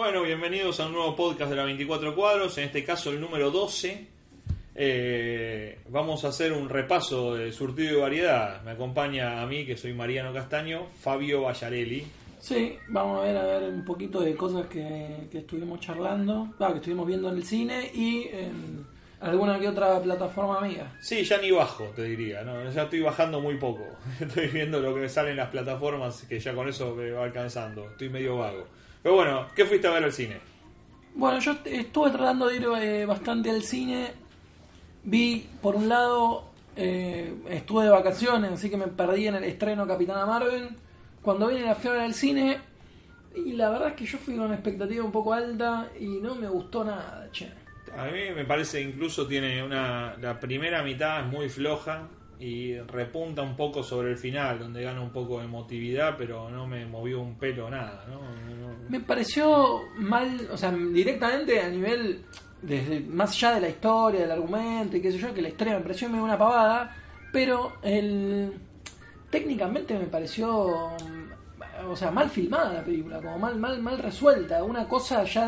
Bueno, bienvenidos a un nuevo podcast de la 24 Cuadros, en este caso el número 12. Vamos a hacer un repaso de surtido y variedad. Me acompaña a mí, que soy Mariano Castaño, Fabio Vallarelli. Sí, vamos a ver un poquito de cosas que estuvimos charlando, que estuvimos viendo en el cine y en alguna que otra plataforma amiga. Sí, ya ni bajo, te diría, ¿no? Ya estoy bajando muy poco. Estoy viendo lo que sale en las plataformas, que ya con eso me va alcanzando. Estoy medio vago. Pero bueno, ¿qué fuiste a ver al cine? Bueno, yo estuve tratando de ir bastante al cine. Vi, por un lado, estuve de vacaciones, así que me perdí en el estreno Capitana Marvel. Cuando vine la fui a ver al cine, y la verdad es que yo fui con una expectativa un poco alta y no me gustó nada, che. A mí me parece incluso tiene la primera mitad es muy floja y repunta un poco sobre el final, donde gana un poco de emotividad, pero no me movió un pelo nada, ¿no? Me pareció mal, o sea, directamente a nivel, desde más allá de la historia, del argumento y qué sé yo, que la historia me pareció medio una pavada, pero técnicamente me pareció, o sea, mal filmada la película, como mal resuelta, una cosa ya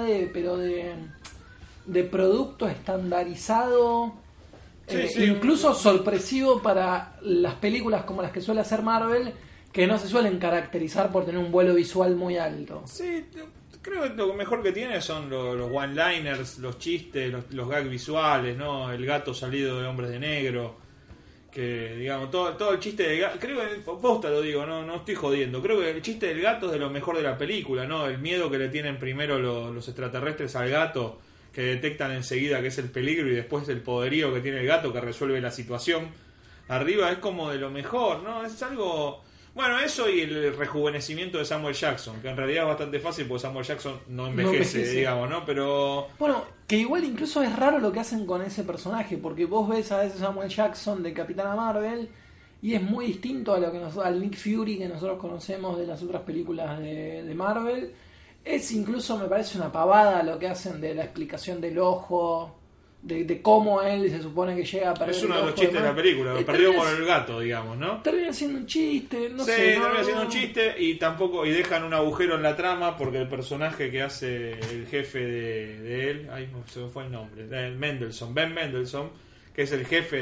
de producto estandarizado. Sí, incluso sorpresivo para las películas como las que suele hacer Marvel, que no se suelen caracterizar por tener un vuelo visual muy alto. Sí, creo que lo mejor que tiene son los one-liners, los chistes, los gags visuales, ¿no? El gato salido de Hombres de Negro, que digamos, todo el chiste del gato, creo que, posta lo digo, no estoy jodiendo, creo que el chiste del gato es de lo mejor de la película, ¿no? El miedo que le tienen primero los extraterrestres al gato, que detectan enseguida que es el peligro, y después el poderío que tiene el gato que resuelve la situación arriba, es como de lo mejor, ¿no? Es algo, bueno, eso y el rejuvenecimiento de Samuel Jackson, que en realidad es bastante fácil porque Samuel Jackson no envejece, digamos, ¿no? Pero bueno, que igual incluso es raro lo que hacen con ese personaje, porque vos ves a ese Samuel Jackson de Capitana Marvel y es muy distinto a lo que al Nick Fury que nosotros conocemos de las otras películas de Marvel. Es incluso, me parece una pavada lo que hacen de la explicación del ojo, de cómo él se supone que llega a perder. Es uno de los chistes de la película, lo perdió por el gato, digamos, ¿no? Termina siendo un chiste, no sé. Sí, termina siendo un chiste y dejan un agujero en la trama porque el personaje que hace el jefe de él, ahí se me fue el nombre, Ben Mendelsohn, que es el jefe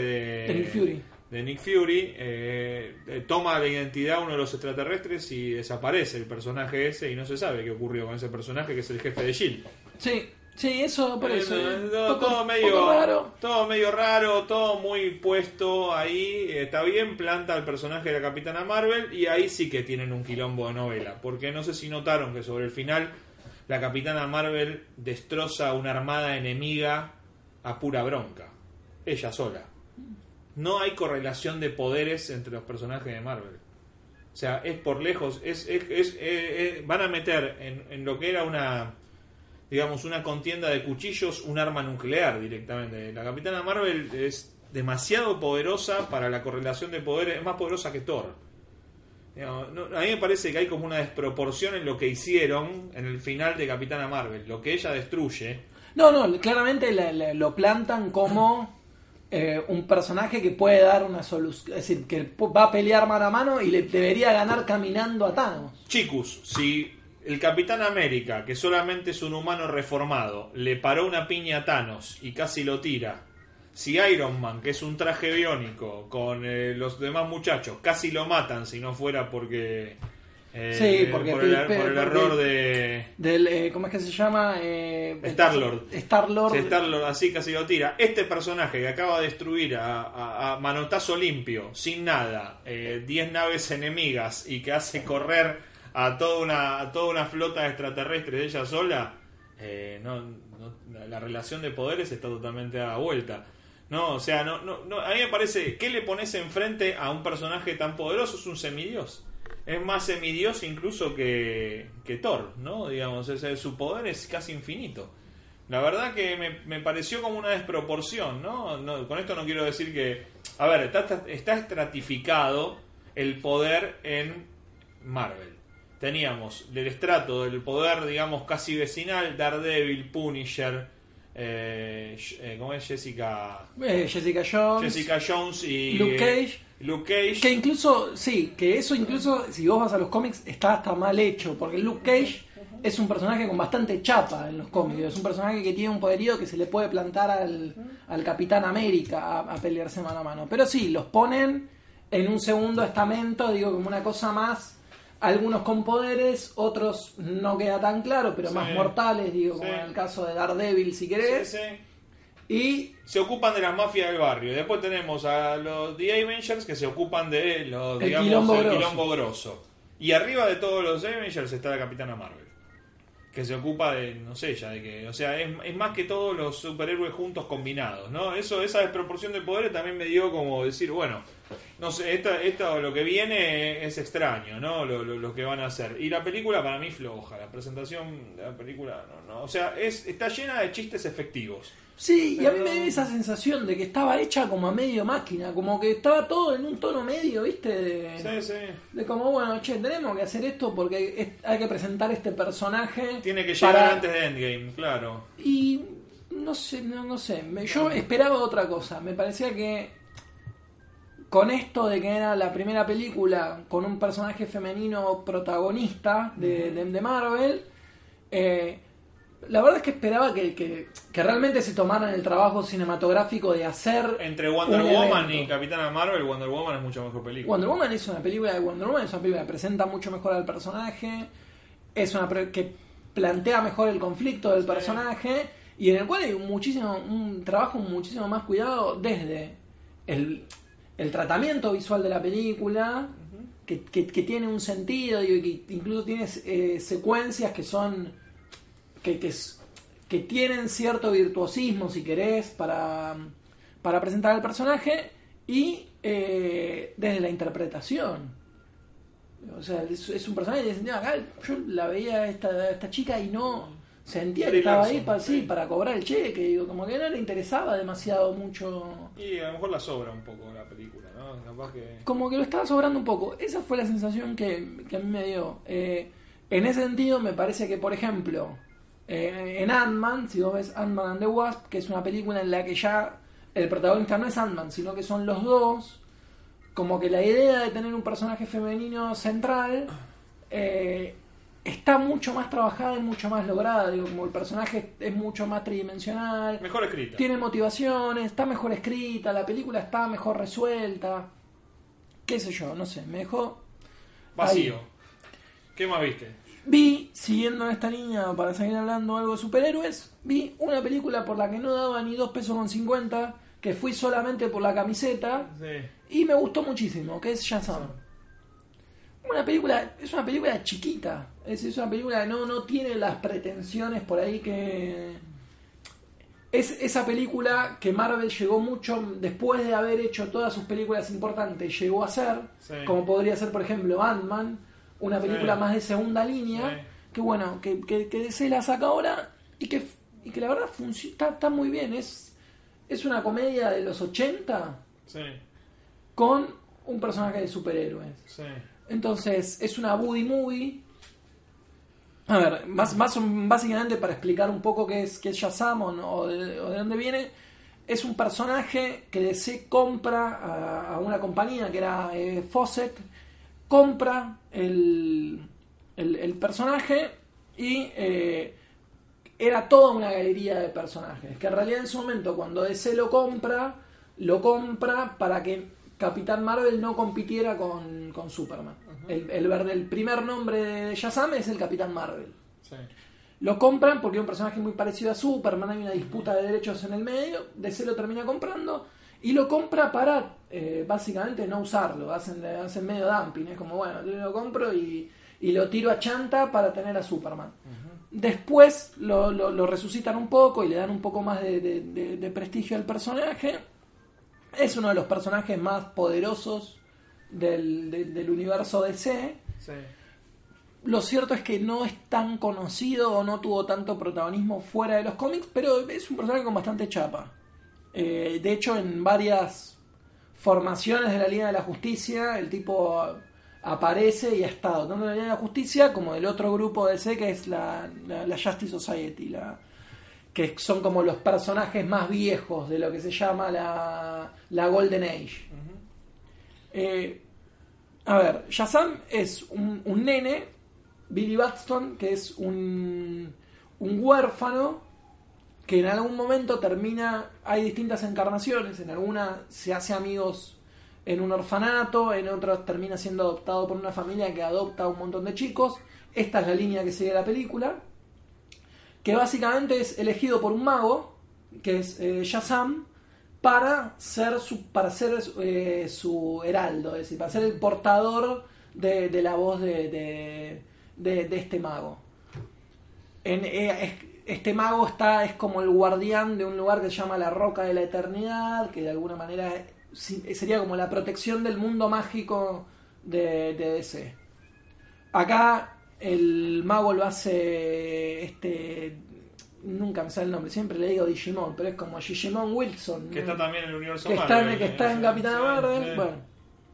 de Nick Fury, toma la identidad de uno de los extraterrestres y desaparece el personaje ese y no se sabe qué ocurrió con ese personaje que es el jefe de S.H.I.E.L.D. Sí, eso por eso. Todo medio raro, todo muy puesto ahí. Está bien, planta al personaje de la Capitana Marvel y ahí sí que tienen un quilombo de novela. Porque no sé si notaron que sobre el final la Capitana Marvel destroza una armada enemiga a pura bronca. Ella sola. No hay correlación de poderes entre los personajes de Marvel. O sea, es por lejos. Van a meter en lo que era una contienda de cuchillos, un arma nuclear directamente. La Capitana Marvel es demasiado poderosa para la correlación de poderes. Es más poderosa que Thor. A mí me parece que hay como una desproporción en lo que hicieron en el final de Capitana Marvel. Lo que ella destruye. No, claramente lo plantan como un personaje que puede dar una solución, es decir, que va a pelear mano a mano y le debería ganar caminando a Thanos. Chicos, si el Capitán América, que solamente es un humano reformado, le paró una piña a Thanos y casi lo tira, si Iron Man, que es un traje biónico, con los demás muchachos, casi lo matan si no fuera porque por el error del ¿cómo es que se llama? Star-Lord. Star-Lord así casi lo tira. Este personaje que acaba de destruir a manotazo limpio, sin nada, 10 naves enemigas y que hace correr a toda una flota de extraterrestres de ella sola, la relación de poderes está totalmente a la vuelta. No, o sea, no, a mí me parece, ¿qué le pones enfrente a un personaje tan poderoso? Es un semidios. Es más semidios incluso que Thor, ¿no? Digamos, su poder es casi infinito. La verdad que me pareció como una desproporción, ¿no? Con esto no quiero decir que... A ver, está estratificado el poder en Marvel. Teníamos el estrato del poder, digamos, casi vecinal, Daredevil, Punisher, ¿cómo es? Jessica Jones y Luke Cage. Que incluso, sí, que eso incluso, si vos vas a los cómics, está hasta mal hecho, porque Luke Cage es un personaje con bastante chapa en los cómics. Es un personaje que tiene un poderío que se le puede plantar al Capitán América a pelearse mano a mano. Pero sí, los ponen en un segundo estamento, digo, como una cosa más. Algunos con poderes, otros no queda tan claro, pero más mortales, digo, como en el caso de Daredevil, si querés. Sí. Y se ocupan de las mafias del barrio. Después tenemos a los The Avengers que se ocupan de los, el quilombo grosso. Y arriba de todos los Avengers está la Capitana Marvel, que se ocupa de, no sé ya de qué. O sea, es más que todos los superhéroes juntos combinados, ¿no? Esa desproporción de poderes también me dio como decir, bueno, no sé, esta lo que viene es extraño, ¿no? Lo que van a hacer. Y la película para mí floja. La presentación de la película, no. O sea, está llena de chistes efectivos. Sí, pero... y a mí me dio esa sensación de que estaba hecha como a medio máquina, como que estaba todo en un tono medio, ¿viste? Sí. De como, bueno, tenemos que hacer esto porque hay que presentar este personaje. Tiene que llegar antes de Endgame, claro. Y no sé, yo esperaba otra cosa. Me parecía que con esto de que era la primera película con un personaje femenino protagonista de Marvel, la verdad es que esperaba que realmente se tomaran el trabajo cinematográfico de hacer entre Wonder Woman y Capitana Marvel. Wonder Woman es mucho mejor película. Wonder Woman es una película que presenta mucho mejor al personaje, es una que plantea mejor el conflicto del personaje y en el cual hay un trabajo muchísimo más cuidado desde el tratamiento visual de la película, que tiene un sentido y que incluso tiene secuencias que son que tienen cierto virtuosismo, si querés, para presentar al personaje, y desde la interpretación. O sea, es un personaje que acá yo la veía esta chica y no sentía que estaba ahí para cobrar el cheque, digo, como que no le interesaba demasiado mucho. Y a lo mejor la sobra un poco la película, ¿no? Capaz que... como que lo estaba sobrando un poco. Esa fue la sensación que a mí me dio. En ese sentido me parece que, por ejemplo, en Ant-Man, si vos ves Ant-Man and the Wasp, que es una película en la que ya el protagonista no es Ant-Man, sino que son los dos, como que la idea de tener un personaje femenino central está mucho más trabajada y mucho más lograda. Digo, como el personaje es mucho más tridimensional, mejor escrita, tiene motivaciones, está mejor escrita, la película está mejor resuelta, qué sé yo, no sé, me dejó vacío. Ahí. ¿Qué más viste? Vi, siguiendo en esta línea para seguir hablando algo de superhéroes, vi una película por la que no daba ni 2,50 pesos, que fui solamente por la camiseta, y me gustó muchísimo, que es Shazam. Es una película chiquita, es una película que no tiene las pretensiones por ahí que... Es esa película que Marvel llegó mucho después de haber hecho todas sus películas importantes, llegó a ser, como podría ser por ejemplo Ant-Man, una película más de segunda línea, que bueno, que DC la saca ahora y que la verdad está muy bien. Es una comedia de los 80 con un personaje de superhéroes. Entonces es una buddy movie. A ver, básicamente para explicar un poco qué es Shazam o de dónde viene, es un personaje que DC compra a una compañía que era Fawcett, compra el personaje y era toda una galería de personajes, que en realidad en su momento cuando DC lo compra para que Capitán Marvel no compitiera con Superman. El primer nombre de Shazam es el Capitán Marvel. Lo compran porque es un personaje muy parecido a Superman, hay una disputa de derechos en el medio, DC lo termina comprando y lo compra para básicamente no usarlo, hacen medio dumping, es como bueno, yo lo compro y lo tiro a chanta para tener a Superman. Después lo resucitan un poco y le dan un poco más de prestigio al personaje. Es uno de los personajes más poderosos del universo DC. Lo cierto es que no es tan conocido o no tuvo tanto protagonismo fuera de los cómics, pero es un personaje con bastante chapa. De hecho, en varias formaciones de la Liga de la Justicia, el tipo aparece y ha estado tanto en la Liga de la Justicia como del otro grupo de DC que es la Justice Society, que son como los personajes más viejos de lo que se llama la Golden Age. A ver, Shazam es un nene Billy Batson, que es un huérfano que en algún momento hay distintas encarnaciones, en alguna se hace amigos en un orfanato, en otras termina siendo adoptado por una familia que adopta a un montón de chicos. Esta es la línea que sigue la película, que básicamente es elegido por un mago, que es Shazam, para ser su heraldo, es decir, para ser el portador de la voz de este mago. Este mago es como el guardián de un lugar que se llama la Roca de la Eternidad, que de alguna manera sería como la protección del mundo mágico de DC. Acá el mago lo hace nunca me sale el nombre, siempre le digo Digimon, pero es como Digimon Wilson, que está también en el universo que Marvel, que está en Capitana Marvel. Sí. Bueno,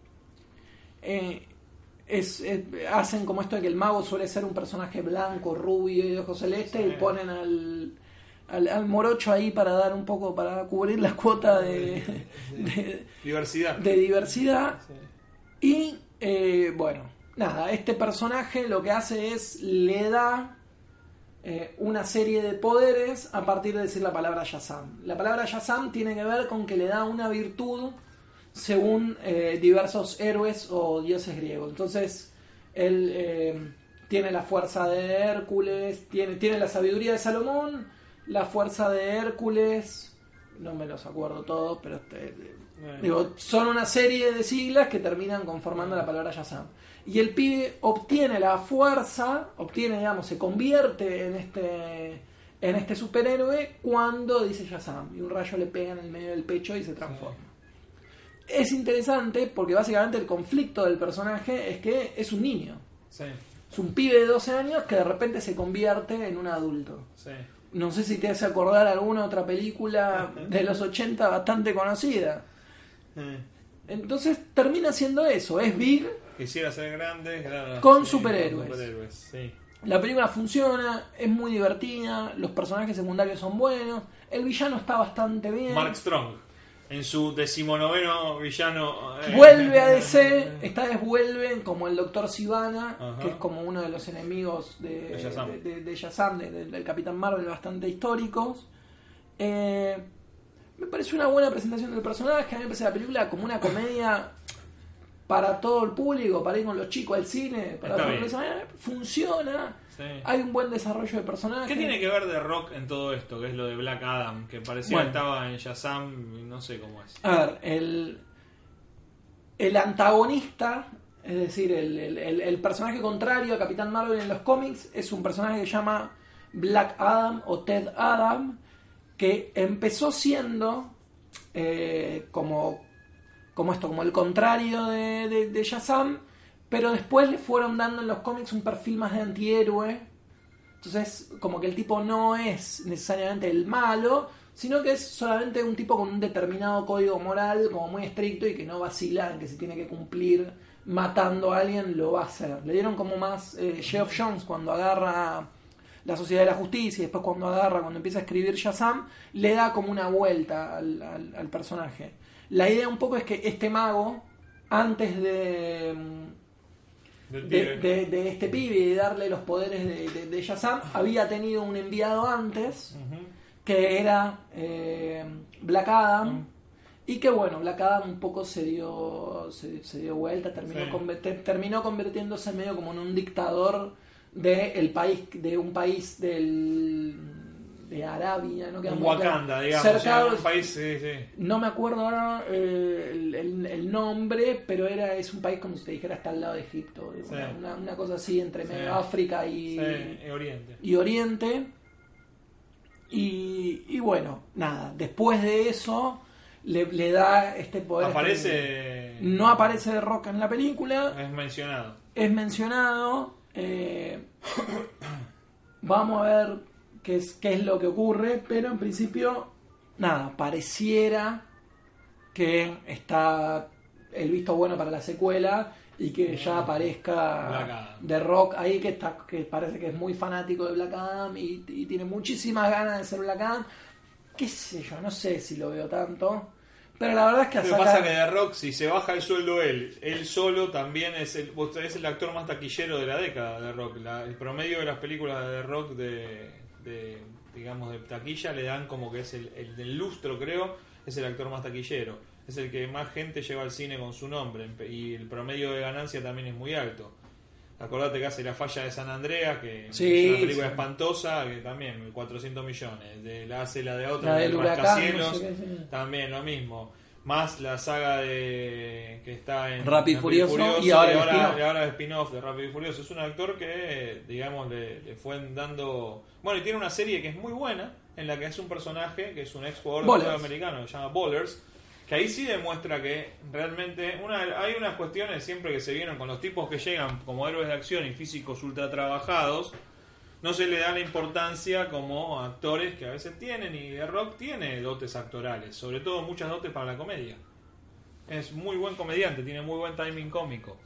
hacen como esto de que el mago suele ser un personaje blanco, rubio y de ojos celestes, y ponen al morocho ahí para dar un poco, para cubrir la cuota de diversidad. Sí. Y bueno, nada, este personaje lo que hace es le da una serie de poderes a partir de decir la palabra Shazam. La palabra Shazam tiene que ver con que le da una virtud según diversos héroes o dioses griegos. Entonces él tiene la fuerza de Hércules, tiene la sabiduría de Salomón, la fuerza de Hércules, no me los acuerdo todos, pero son una serie de siglas que terminan conformando la palabra Shazam. Y el pibe obtiene la fuerza, se convierte en este superhéroe cuando dice Shazam, y un rayo le pega en el medio del pecho y se transforma. Es interesante porque básicamente el conflicto del personaje es que es un niño. Sí. Es un pibe de 12 años que de repente se convierte en un adulto. Sí. No sé si te hace acordar alguna otra película de los 80 bastante conocida. Entonces termina siendo eso, es Big. Quisiera ser grande, claro, con superhéroes. Sí. La película funciona, es muy divertida, los personajes secundarios son buenos, el villano está bastante bien. Mark Strong, en su 19º villano. Vuelve a DC, esta vez vuelve como el Dr. Sivana, Ajá. que es como uno de los enemigos de Shazam, del Capitán Marvel, bastante históricos. Me parece una buena presentación del personaje. A mí me parece la película como una comedia para todo el público, para ir con los chicos al cine, para funciona. Sí. Hay un buen desarrollo de personaje. ¿Qué tiene que ver The Rock en todo esto? Que es lo de Black Adam, que parecía que estaba en Shazam y no sé cómo es. A ver, el antagonista, es decir, el personaje contrario a Capitán Marvel en los cómics, es un personaje que se llama Black Adam o Ted Adam, que empezó siendo como el contrario de Shazam, pero después le fueron dando en los cómics un perfil más de antihéroe. Entonces, como que el tipo no es necesariamente el malo, sino que es solamente un tipo con un determinado código moral como muy estricto y que no vacila en que si tiene que cumplir matando a alguien lo va a hacer. Le dieron como más Geoff Johns cuando agarra la Sociedad de la Justicia y después cuando empieza a escribir Shazam, le da como una vuelta al personaje. La idea un poco es que este mago, antes de este pibe y de darle los poderes de Shazam, había tenido un enviado antes, que era Black Adam, y que bueno, Black Adam un poco se dio vuelta, terminó convirtiéndose medio como en un dictador de un país de Arabia, ¿no? Un Wakanda, digamos. Cercado, un país, sí. No me acuerdo ahora el nombre, pero es un país como si te dijera está al lado de Egipto. Sí. Una cosa así entre medio África y Oriente. Y bueno, nada, después de eso le da este poder. No aparece The Rock en la película. Es mencionado. Vamos a ver qué es lo que ocurre, pero en principio nada, pareciera que está el visto bueno para la secuela y que ya aparezca The Rock ahí, que parece que es muy fanático de Black Adam y tiene muchísimas ganas de ser Black Adam. Qué sé yo, no sé si lo veo tanto, Pero la verdad es que Lo que pasa que The Rock, si se baja el sueldo él solo también es el actor más taquillero de la década, The Rock. El promedio de las películas de The Rock digamos de taquilla le dan como que es el del lustro, creo, es el actor más taquillero. Es el que más gente lleva al cine con su nombre y el promedio de ganancia también es muy alto. Acordate que hace La Falla de San Andreas, que es una película espantosa, que también 400 millones. Hace la de otra, la del Rascacielos, no sé qué, también lo mismo. Más la saga que está en Rápido y Furioso y ahora el spin-off de Rápido y Furioso. Es un actor que, digamos, le fue dando... Bueno, y tiene una serie que es muy buena, en la que es un personaje que es un ex jugador de fútbol americano, que se llama Ballers, que ahí sí demuestra que realmente hay unas cuestiones siempre que se vieron con los tipos que llegan como héroes de acción y físicos ultra trabajados, no se le da la importancia como actores que a veces tienen, y The Rock tiene dotes actorales, sobre todo muchas dotes para la comedia. Es muy buen comediante, tiene muy buen timing cómico.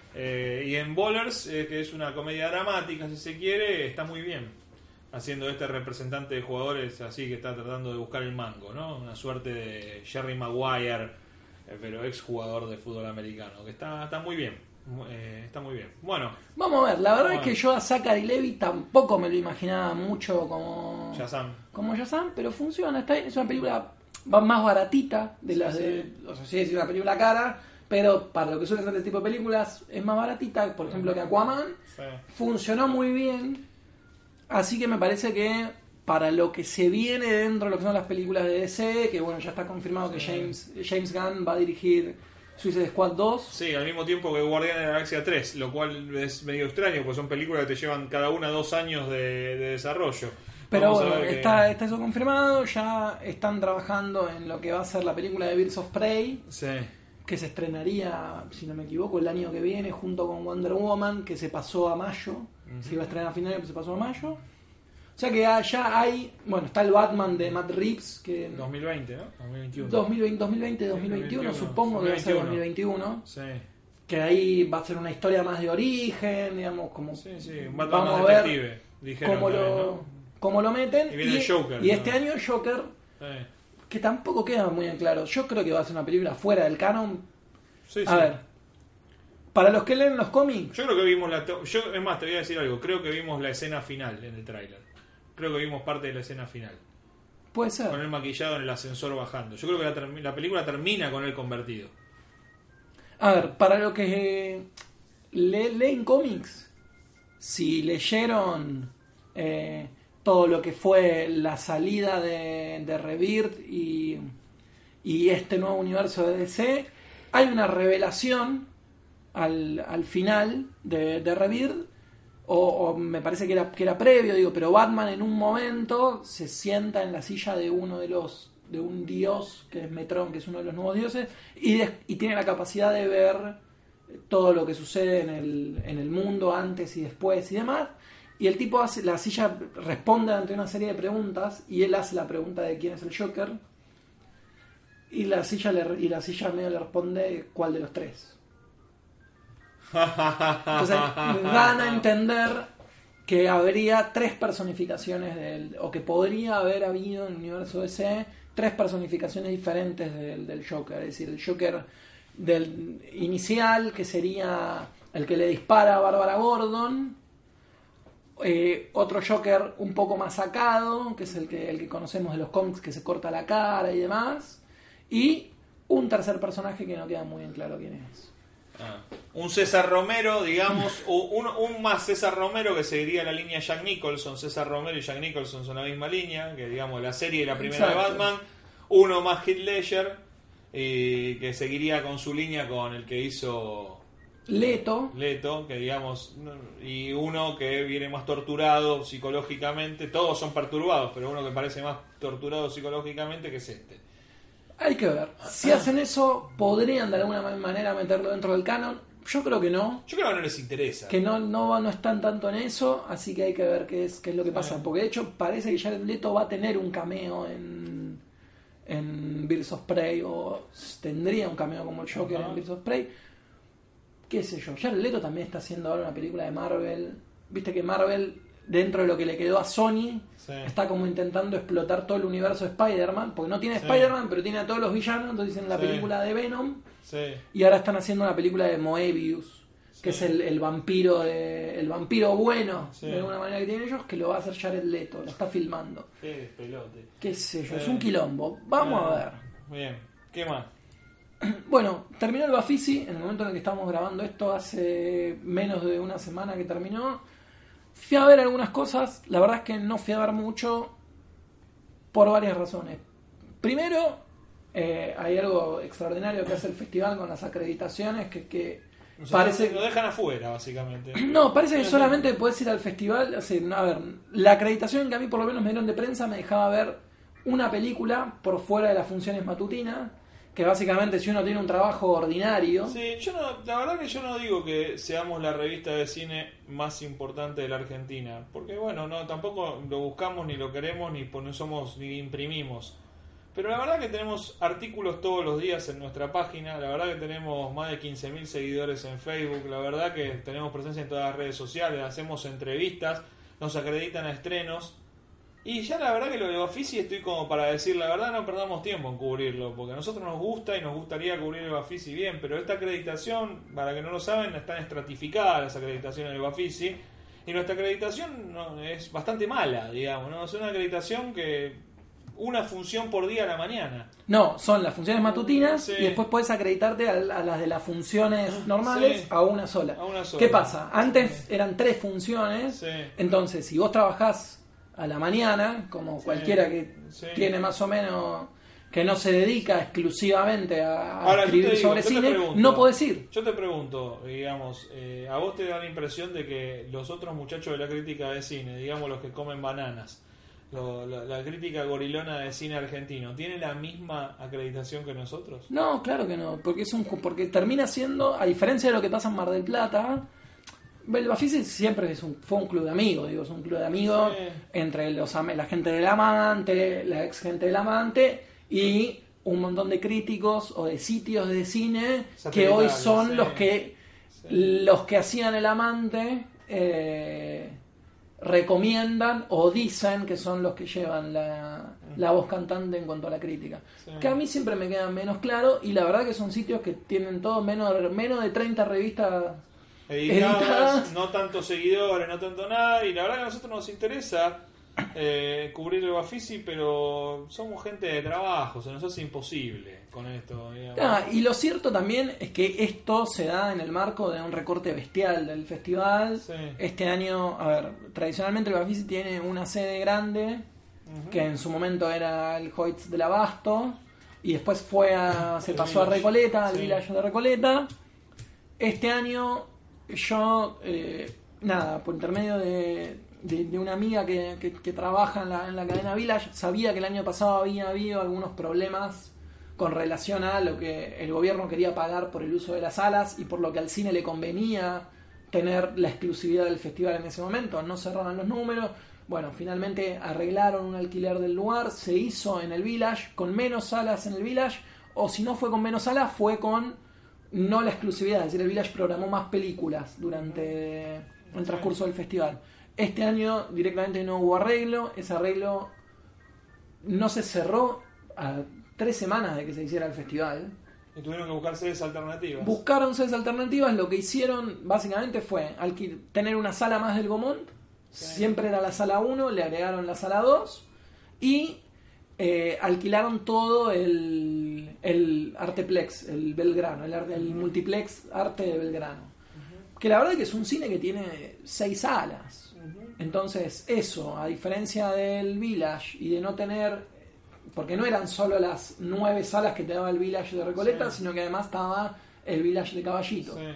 Y en Ballers, que es una comedia dramática si se quiere, está muy bien haciendo este representante de jugadores así que está tratando de buscar el mango, ¿no? Una suerte de Jerry Maguire, pero ex jugador de fútbol americano, que está muy bien. Está muy bien. Bueno, vamos a ver, la verdad es que yo a Zachary Levi tampoco me lo imaginaba mucho como Shazam, pero funciona, es una película más baratita de las o sea, sí es una película cara, pero para lo que suele ser este tipo de películas es más baratita, por ejemplo que Aquaman, funcionó muy bien, así que me parece que para lo que se viene dentro de lo que son las películas de DC, que bueno, ya está confirmado que James Gunn va a dirigir Suicide Squad 2. Sí, al mismo tiempo que Guardianes de la Galaxia 3, lo cual es medio extraño, porque son películas que te llevan cada una 2 años de desarrollo. Pero bueno, está eso confirmado, ya están trabajando en lo que va a ser la película de Birds of Prey, que se estrenaría, si no me equivoco, el año que viene, junto con Wonder Woman, que se pasó a mayo, se iba a estrenar a finales, pero se pasó a mayo. O sea que ya hay, bueno, está el Batman de Matt Reeves, que 2020, ¿no? 2021. 2021, supongo que va a ser 2021. Sí. Que ahí va a ser una historia más de origen, digamos, como un Batman vamos a ver cómo lo meten. Y viene el Joker. Y este año el Joker, que tampoco queda muy en claro. Yo creo que va a ser una película fuera del canon. A ver, para los que leen los cómics, yo creo que vimos es más, te voy a decir algo, creo que vimos la escena final en el tráiler. Creo que vimos parte de la escena final. Puede ser. Con él maquillado en el ascensor bajando. Yo creo que la película termina con él convertido. A ver, para lo que leen cómics, si leyeron todo lo que fue la salida de Rebirth y este nuevo universo de DC, hay una revelación al final de Rebirth. O me parece que era previo, pero Batman en un momento se sienta en la silla de un dios que es Metron, que es uno de los nuevos dioses, y tiene la capacidad de ver todo lo que sucede en el mundo antes y después y demás. Y el tipo la silla responde ante una serie de preguntas, y él hace la pregunta de quién es el Joker, y la silla medio le responde cuál de los tres. Entonces dan a entender que habría 3 personificaciones o que podría haber habido en el universo DC 3 personificaciones diferentes del Joker. Es decir, el Joker del inicial, que sería el que le dispara a Bárbara Gordon, otro Joker un poco más sacado, que es el que conocemos de los cómics, que se corta la cara y demás, y un tercer personaje que no queda muy bien claro quién es. Un César Romero, digamos, un más César Romero que seguiría la línea Jack Nicholson. César Romero y Jack Nicholson son la misma línea, que digamos la serie y la primera de Batman. Uno más Heath Ledger, que seguiría con su línea con el que hizo Leto, que digamos, y uno que viene más torturado psicológicamente. Todos son perturbados, pero uno que parece más torturado psicológicamente, que es este. Hay que ver. Si hacen eso, podrían de alguna manera meterlo dentro del canon. Yo creo que no. Yo creo que no les interesa. Que no están tanto en eso, así que hay que ver qué es lo que pasa. Porque de hecho parece que Jared Leto va a tener un cameo en Birds of Prey, o tendría un cameo como el Joker en Birds of Prey. Qué sé yo. Jared Leto también está haciendo ahora una película de Marvel. Viste que Marvel dentro de lo que le quedó a Sony, Sí. está como intentando explotar todo el universo de Spider-Man, porque no tiene Sí. Spider-Man, pero tiene a todos los villanos, entonces hicieron la Sí. película de Venom, Sí. y ahora están haciendo una película de Moebius, que Sí. es el vampiro el vampiro bueno, Sí. de alguna manera que tienen ellos, que lo va a hacer Jared Leto, lo está filmando. Qué pelote. Qué sé yo, es Sí. un quilombo. Vamos a ver. Bien. ¿Qué más? Bueno, terminó el Bafisi en el momento en el que estábamos grabando esto, hace menos de una semana que terminó. Fui a ver algunas cosas, la verdad es que no fui a ver mucho por varias razones. Primero, hay algo extraordinario que hace el festival con las acreditaciones, que O sea, parece... lo dejan afuera, básicamente. No, parece que solamente puedes ir al festival. O sea, a ver, la acreditación que a mí por lo menos me dieron de prensa me dejaba ver una película por fuera de las funciones matutinas, que básicamente si uno tiene un trabajo ordinario... Sí, la verdad que yo no digo que seamos la revista de cine más importante de la Argentina, porque bueno, no tampoco lo buscamos ni lo queremos ni no somos ni imprimimos. Pero la verdad que tenemos artículos todos los días en nuestra página, la verdad que tenemos más de 15.000 seguidores en Facebook, la verdad que tenemos presencia en todas las redes sociales, hacemos entrevistas, nos acreditan a estrenos. Y ya la verdad que lo de Bafisi estoy como para decir, la verdad no perdamos tiempo en cubrirlo, porque a nosotros nos gusta y nos gustaría cubrir el Bafisi bien, pero esta acreditación, para que no lo saben, están estratificadas las acreditaciones del Bafisi, y nuestra acreditación es bastante mala, digamos, ¿no? Es una acreditación que una función por día a la mañana. No, son las funciones matutinas Sí. y después puedes acreditarte a las de las funciones normales Sí. a una sola. A una sola. ¿Qué pasa? Antes eran 3 funciones, Sí. entonces si vos trabajás a la mañana, como Sí. cualquiera que Sí. tiene más o menos, que no se dedica exclusivamente a Ahora, yo escribir te digo, sobre yo te cine, pregunto. no podés ir. Yo te pregunto, digamos, ¿a vos te da la impresión de que los otros muchachos de la crítica de cine, digamos los que comen bananas, la crítica gorilona de cine argentino, ¿tiene la misma acreditación que nosotros? No, claro que no, porque termina siendo, a diferencia de lo que pasa en Mar del Plata, el Bafisi siempre fue un club de amigos, digo, es un club de amigos Sí. entre la gente del Amante, la ex gente del Amante y un montón de críticos o de sitios de cine que hoy son sí. los que hacían el Amante, recomiendan o dicen que son los que llevan la voz cantante en cuanto a la crítica. Sí. Que a mí siempre me quedan menos claro y la verdad que son sitios que tienen todos menos de 30 revistas Editadas, no tantos seguidores, no tanto nada, y la verdad que a nosotros nos interesa cubrir el Bafisi, pero somos gente de trabajo, se nos hace imposible con esto, digamos. Y lo cierto también es que esto se da en el marco de un recorte bestial del festival. Sí. Este año, a ver, tradicionalmente el Bafisi tiene una sede grande, Ujú. que en su momento era el Hoyts del Abasto, y después se El pasó a Village. Recoleta, al Sí. Village de Recoleta. Este año yo, por intermedio de una amiga que trabaja en la cadena Village, sabía que el año pasado había habido algunos problemas con relación a lo que el gobierno quería pagar por el uso de las salas y por lo que al cine le convenía tener la exclusividad del festival en ese momento. No cerraban los números. Bueno, finalmente arreglaron un alquiler del lugar, se hizo en el Village, con menos salas en el Village, o si no fue con menos salas, fue con no la exclusividad, es decir, el Village programó más películas durante el transcurso del festival. Este año directamente no hubo arreglo, ese arreglo no se cerró a 3 semanas de que se hiciera el festival. Y tuvieron que buscar sedes alternativas. Buscaron sedes alternativas, lo que hicieron básicamente fue tener una sala más del Gaumont, siempre era la sala 1, le agregaron la sala 2 y alquilaron todo el Arteplex, el Belgrano, el multiplex Arte de Belgrano. Que la verdad es que es un cine que tiene 6 salas. Entonces eso, a diferencia del Village y de no tener, porque no eran solo las 9 salas que te daba el Village de Recoleta, Sí. sino que además estaba el Village de Caballito. Sí.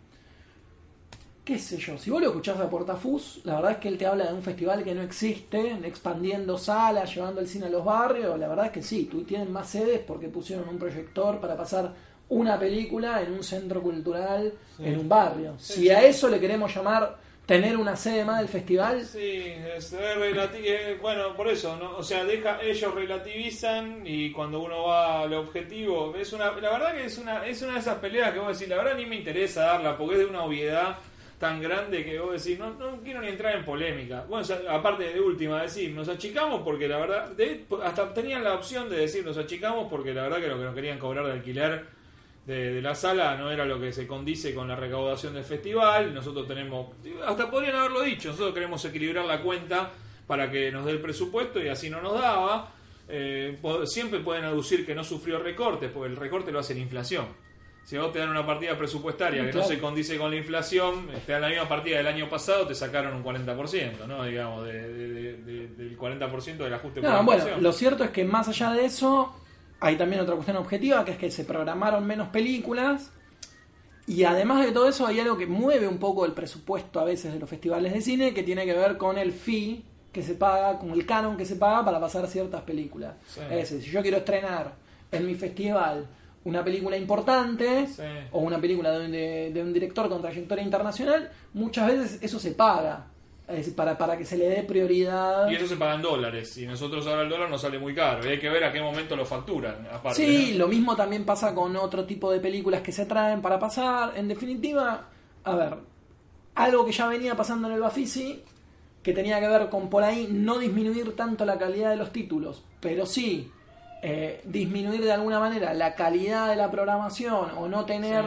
Qué sé yo, si vos lo escuchás a Portafus, la verdad es que él te habla de un festival que no existe, expandiendo salas, llevando el cine a los barrios. La verdad es que sí, tienen más sedes porque pusieron un proyector para pasar una película en un centro cultural, Sí. en un barrio. Sí, Si sí. a eso le queremos llamar tener una sede más del festival, Sí, bueno, por eso, ¿no? O sea, ellos relativizan y cuando uno va al objetivo, la verdad que es una de esas peleas que vos decís, la verdad ni me interesa darla porque es de una obviedad tan grande que vos decís, no quiero ni entrar en polémica. Bueno, aparte de última, decir, nos achicamos porque la verdad, hasta tenían la opción de decir, nos achicamos porque la verdad que lo que nos querían cobrar de alquiler de la sala no era lo que se condice con la recaudación del festival. Nosotros tenemos, hasta podrían haberlo dicho, nosotros queremos equilibrar la cuenta para que nos dé el presupuesto y así no nos daba. Siempre pueden aducir que no sufrió recortes, porque el recorte lo hace la inflación. Si a vos te dan una partida presupuestaria que no se condice con la inflación, te dan la misma partida del año pasado, te sacaron un 40%, ¿no? Digamos, del 40% del ajuste por inflación. Bueno, lo cierto es que más allá de eso, hay también otra cuestión objetiva, que es que se programaron menos películas, y además de todo eso hay algo que mueve un poco el presupuesto a veces de los festivales de cine, que tiene que ver con el fee que se paga, con el canon que se paga para pasar ciertas películas. Sí. Es decir, si yo quiero estrenar en mi festival una película importante, sí, o una película de un director con trayectoria internacional, muchas veces eso se paga. Es decir, para que se le dé prioridad. Y eso se paga en dólares, y nosotros ahora el dólar nos sale muy caro, y hay que ver a qué momento lo facturan. Aparte, sí, ¿no? Lo mismo también pasa con otro tipo de películas que se traen para pasar. En definitiva, a ver, algo que ya venía pasando en el Bafisi, que tenía que ver con por ahí no disminuir tanto la calidad de los títulos, pero sí disminuir de alguna manera la calidad de la programación, o no tener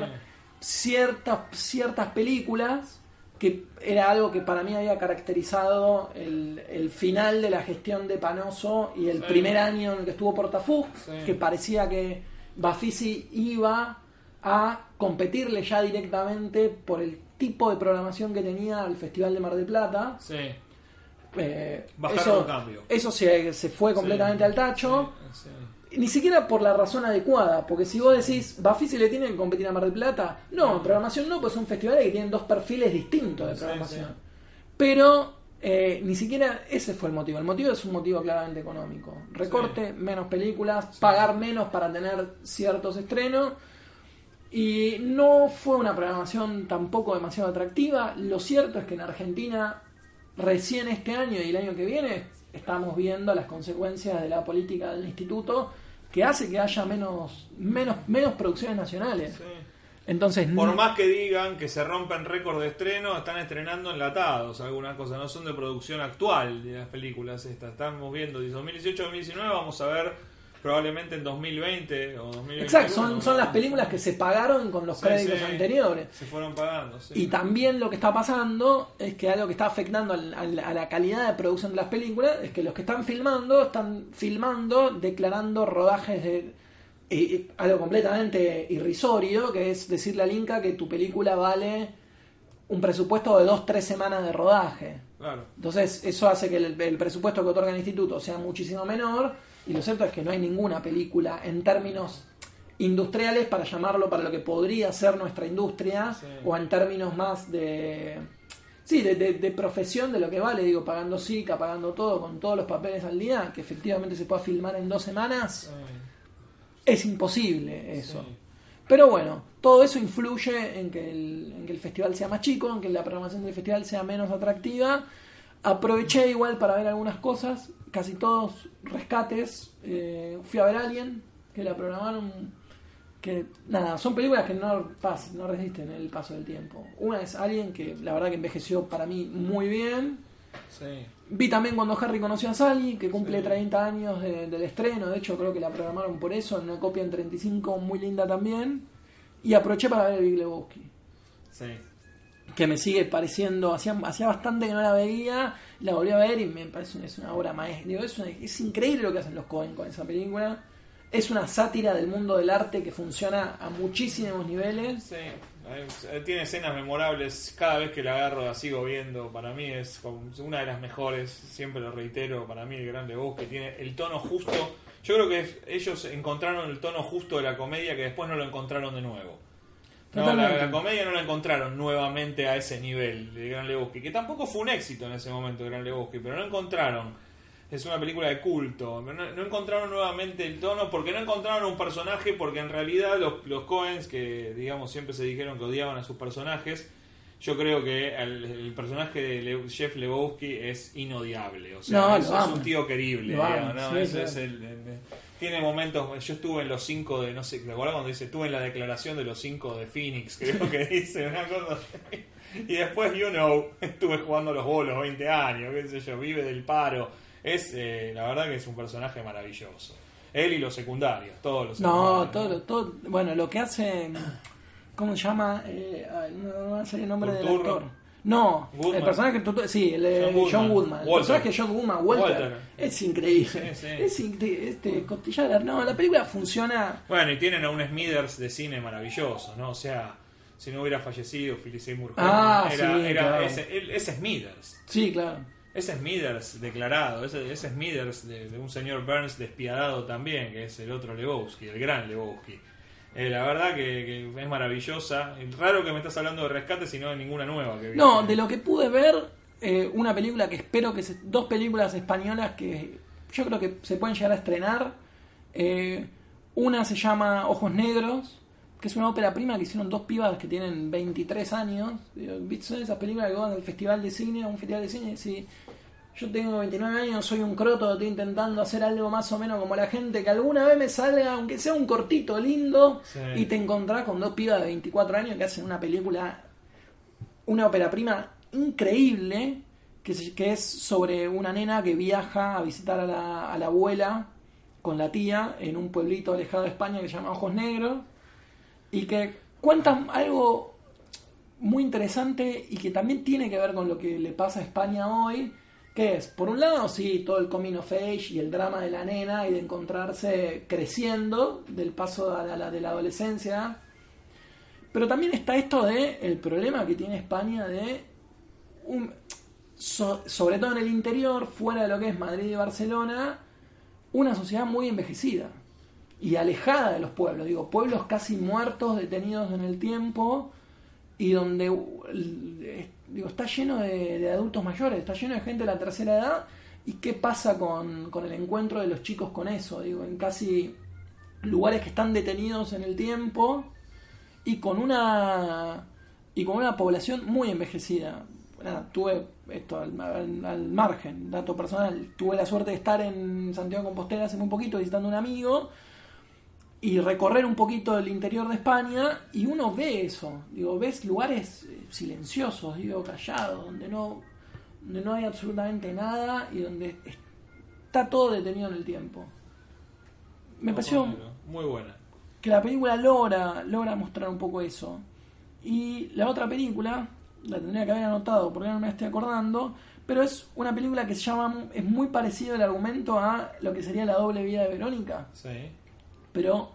ciertas películas, que era algo que para mí había caracterizado el final de la gestión de Panoso y el primer año en el que estuvo Portafug, que parecía que Bafisi iba a competirle ya directamente por el tipo de programación que tenía el Festival de Mar del Plata. Sí. Bajaron un cambio. Eso se fue completamente al tacho. Sí. Ni siquiera por la razón adecuada, porque si vos decís Bafisi le tiene que competir a Mar del Plata, no, programación no, pues son festivales que tienen dos perfiles distintos de programación. Pero ni siquiera ese fue el motivo. El motivo es un motivo claramente económico. Recorte, menos películas, pagar menos para tener ciertos estrenos. Y no fue una programación tampoco demasiado atractiva. Lo cierto es que en Argentina, recién este año y el año que viene, estamos viendo las consecuencias de la política del instituto, que hace que haya menos producciones nacionales. Sí. Entonces, por más que digan que se rompen récord de estreno, están estrenando enlatados algunas cosas, no son de producción actual de las películas estas. Estamos viendo 2018-2019, vamos a ver probablemente en 2020 o 2021. Exacto, son las películas que se pagaron con los créditos anteriores. Se fueron pagando, sí. Y también lo que está pasando es que algo que está afectando a la calidad de producción de las películas es que los que están filmando declarando rodajes de algo completamente irrisorio, que es decirle al Inca que tu película vale un presupuesto de 2-3 semanas de rodaje. Claro. Entonces eso hace que el presupuesto que otorga el instituto sea muchísimo menor. Y lo cierto es que no hay ninguna película en términos industriales, para llamarlo, para lo que podría ser nuestra industria, o en términos más de profesión, de lo que vale, digo, pagando SICA, pagando todo, con todos los papeles al día, que efectivamente se pueda filmar en 2 semanas, es imposible eso. Sí. Pero bueno, todo eso influye en que el festival sea más chico, en que la programación del festival sea menos atractiva. Aproveché igual para ver algunas cosas, casi todos rescates. Fui a ver Alien, que la programaron, que nada, son películas que no resisten el paso del tiempo. Una es Alien, que la verdad que envejeció para mí muy bien. Sí. Vi también Cuando Harry conoció a Sally, que cumple 30 años del estreno. De hecho creo que la programaron por eso, en una copia en 35 muy linda también. Y aproveché para ver el Big Lebowski. Sí. Que me sigue pareciendo, hacía bastante que no la veía, la volví a ver y me parece es una obra maestra. Digo, es increíble lo que hacen los Coen con esa película. Es una sátira del mundo del arte que funciona a muchísimos niveles. Sí, tiene escenas memorables. Cada vez que la agarro la sigo viendo. Para mí es una de las mejores, siempre lo reitero. Para mí el Gran Lebowski tiene el tono justo. Yo creo que ellos encontraron el tono justo de la comedia, que después no lo encontraron de nuevo. No, la comedia no la encontraron nuevamente a ese nivel de Gran Lebowski, que tampoco fue un éxito en ese momento de Gran Lebowski, pero no encontraron. Es una película de culto. No encontraron nuevamente el tono, porque no encontraron un personaje, porque en realidad los Coens, que digamos siempre se dijeron que odiaban a sus personajes, yo creo que el personaje de Jeff Lebowski es inodiable. O sea, es un tío querible. Tiene momentos, yo estuve en los 5 de, no sé, ¿te acuerdas cuando dice, estuve en la declaración de los 5 de Phoenix, creo que dice una cosa así. Y después, estuve jugando los bolos 20 años, qué sé yo, vive del paro. La verdad que es un personaje maravilloso. Él y los secundarios, todos los No, secundarios. todo, bueno, lo que hace, ¿cómo se llama? No va a ser el nombre del Turturro. actor. No, Goodman. el personaje sí, el de John Goodman. El Walter. personaje de John Goodman, Walter, Walter. es increíble. Sí, sí. Es increíble, costillar. No, la película funciona. Bueno, y tienen a un Smithers de cine maravilloso, ¿no? O sea, si no hubiera fallecido Philip Seymour Hoffman, Claro. es Smithers. Sí, claro. Es Smithers declarado, es Smithers de un señor Burns despiadado también, que es el otro Lebowski, el gran Lebowski. La verdad que es maravillosa. Raro que me estás hablando de Rescate, sino de ninguna nueva que vi. No, de lo que pude ver, una película que espero dos películas españolas que yo creo que se pueden llegar a estrenar. Una se llama Ojos Negros, que es una ópera prima que hicieron dos pibas que tienen 23 años. ¿Viste esas películas que van al festival de cine, a un festival de cine? Sí. Yo tengo 29 años, soy un croto, estoy intentando hacer algo más o menos como la gente, que alguna vez me salga, aunque sea un cortito lindo, Sí. y te encontrás con dos pibas de 24 años que hacen una película, una ópera prima increíble, que es sobre una nena que viaja a visitar a la abuela con la tía en un pueblito alejado de España que se llama Ojos Negros, y que cuentan algo muy interesante y que también tiene que ver con lo que le pasa a España hoy, que es, por un lado, sí, todo el coming of age y el drama de la nena y de encontrarse creciendo del paso de la adolescencia, pero también está esto de el problema que tiene España de sobre todo en el interior, fuera de lo que es Madrid y Barcelona, una sociedad muy envejecida y alejada de los pueblos, digo, pueblos casi muertos, detenidos en el tiempo, y donde está lleno de adultos mayores, está lleno de gente de la tercera edad. ¿Y qué pasa con el encuentro de los chicos con eso? Digo, en casi lugares que están detenidos en el tiempo y con una población muy envejecida. Nada, tuve esto al margen, dato personal, tuve la suerte de estar en Santiago de Compostela hace muy poquito visitando a un amigo y recorrer un poquito el interior de España, y uno ve eso, digo, ves lugares silenciosos, digo, callados, donde no hay absolutamente nada y donde está todo detenido en el tiempo. Me pareció muy buena. que la película logra mostrar un poco eso. Y la otra película, la tendría que haber anotado porque no me estoy acordando, pero es una película que se llama, es muy parecido el argumento a lo que sería La doble vida de Verónica. Sí. Pero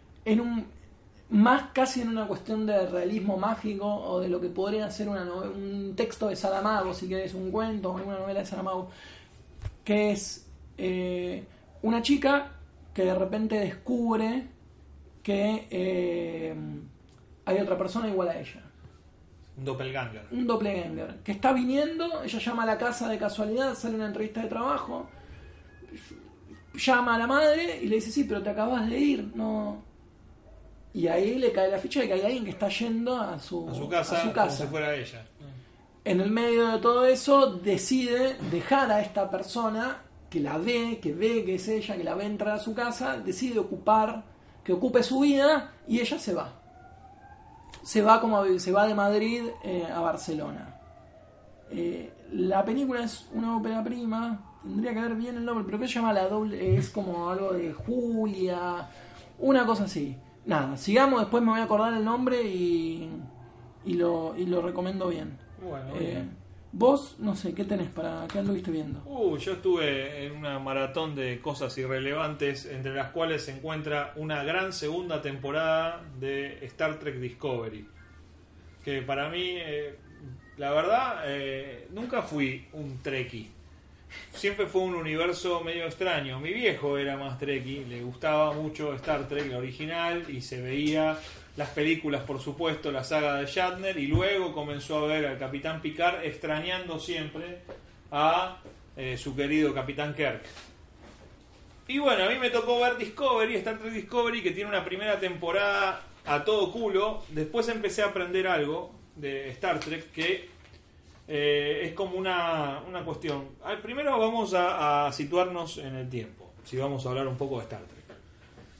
más casi en una cuestión de realismo mágico, o de lo que podría ser un texto de Saramago, si querés, un cuento o alguna novela de Saramago, que es una chica que de repente descubre que hay otra persona igual a ella. Un doppelganger. Un doppelganger que está viniendo, ella llama a la casa de casualidad, sale una entrevista de trabajo, llama a la madre y le dice, sí, pero te acabas de ir, no. Y ahí le cae la ficha de que hay alguien que está yendo a su casa. Como si fuera ella. En el medio de todo eso decide dejar a esta persona que la ve, que es ella, que la ve entrar a su casa, decide que ocupe su vida, y ella se va. Se va de Madrid a Barcelona. La película es una ópera prima, tendría que ver bien el nombre, pero que se llama La doble, es como algo de Julia, una cosa así. Nada, sigamos, después me voy a acordar el nombre y lo recomiendo bien. Bueno, vos, no sé, ¿qué tenés qué anduviste viendo? Yo estuve en una maratón de cosas irrelevantes, entre las cuales se encuentra una gran segunda temporada de Star Trek Discovery, que para mí, la verdad, nunca fui un Trekkie. Siempre fue un universo medio extraño. Mi viejo era más Trekkie, le gustaba mucho Star Trek, la original, y se veía las películas, por supuesto, la saga de Shatner, y luego comenzó a ver al Capitán Picard, extrañando siempre a su querido Capitán Kirk. Y bueno, a mí me tocó ver Star Trek Discovery, que tiene una primera temporada a todo culo. Después empecé a aprender algo de Star Trek que es como una cuestión. Primero vamos a situarnos en el tiempo, si vamos a hablar un poco de Star Trek.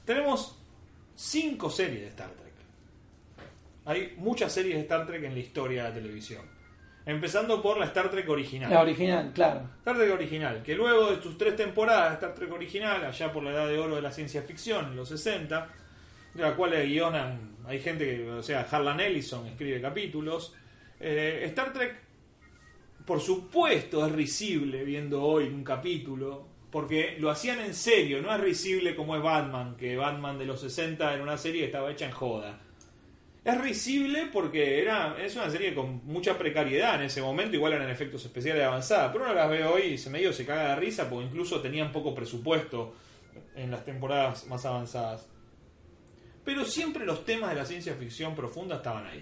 Tenemos 5 series de Star Trek. Hay muchas series de Star Trek en la historia de la televisión. Empezando por la Star Trek original. La original, claro. Star Trek original, que luego de sus 3 temporadas de Star Trek original, allá por la edad de oro de la ciencia ficción, en los 60, de la cual guionan, hay gente que, o sea, Harlan Ellison escribe capítulos. Star Trek, por supuesto, es risible viendo hoy un capítulo, porque lo hacían en serio, no es risible como es Batman, que Batman de los 60 era una serie que estaba hecha en joda. Es risible porque es una serie con mucha precariedad en ese momento, igual eran efectos especiales avanzados, pero uno las ve hoy y se caga de risa porque incluso tenían poco presupuesto en las temporadas más avanzadas. Pero siempre los temas de la ciencia ficción profunda estaban ahí.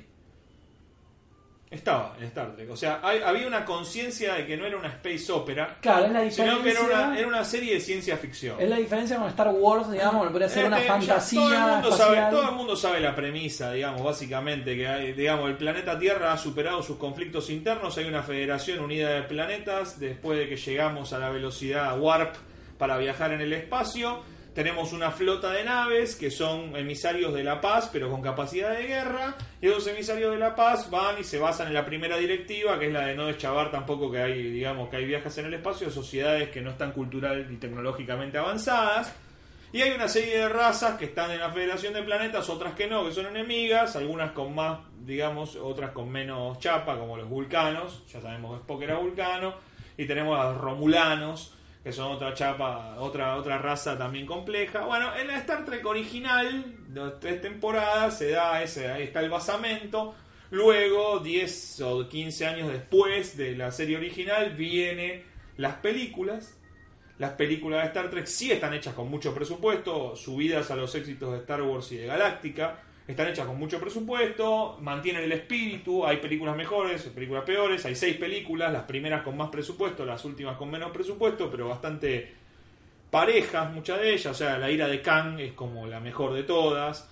Estaba en Star Trek. O sea, había una conciencia de que no era una space opera, claro, es la diferencia, sino que era una serie de ciencia ficción. Es la diferencia con Star Wars, digamos, que podría ser una fantasía todo el mundo sabe la premisa, digamos, básicamente, que hay, digamos, el planeta Tierra ha superado sus conflictos internos, hay una federación unida de planetas, después de que llegamos a la velocidad warp para viajar en el espacio. Tenemos una flota de naves que son emisarios de la paz, pero con capacidad de guerra. Y esos emisarios de la paz van y se basan en la primera directiva, que es la de no deschavar tampoco que hay, digamos, que hay viajes en el espacio de sociedades que no están cultural y tecnológicamente avanzadas. Y hay una serie de razas que están en la Federación de Planetas, otras que no, que son enemigas, algunas con más, digamos, otras con menos chapa, como los vulcanos. Ya sabemos que Spock era vulcano. Y tenemos a los romulanos, que son otra chapa, otra raza también compleja. Bueno, en la Star Trek original, de 3 temporadas, se da ahí está el basamento. Luego, 10 o 15 años después de la serie original, vienen las películas. Las películas de Star Trek sí están hechas con mucho presupuesto, subidas a los éxitos de Star Wars y de Galáctica. Están hechas con mucho presupuesto, mantienen el espíritu, hay películas mejores, películas peores, hay 6 películas, las primeras con más presupuesto, las últimas con menos presupuesto, pero bastante parejas, muchas de ellas. O sea, La ira de Khan es como la mejor de todas.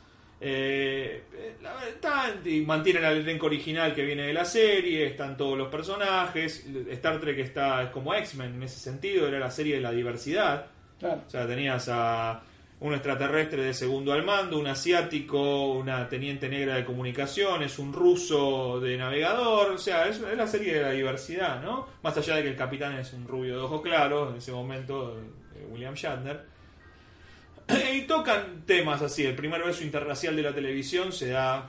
Y mantienen el elenco original que viene de la serie, están todos los personajes. Star Trek es como X-Men en ese sentido, era la serie de la diversidad. Claro. O sea, tenías a un extraterrestre de segundo al mando, un asiático, una teniente negra de comunicaciones, un ruso de navegador. O sea, es la serie de la diversidad, ¿no? Más allá de que el capitán es un rubio de ojos claros, en ese momento, William Shatner. Y tocan temas así. El primer beso interracial de la televisión se da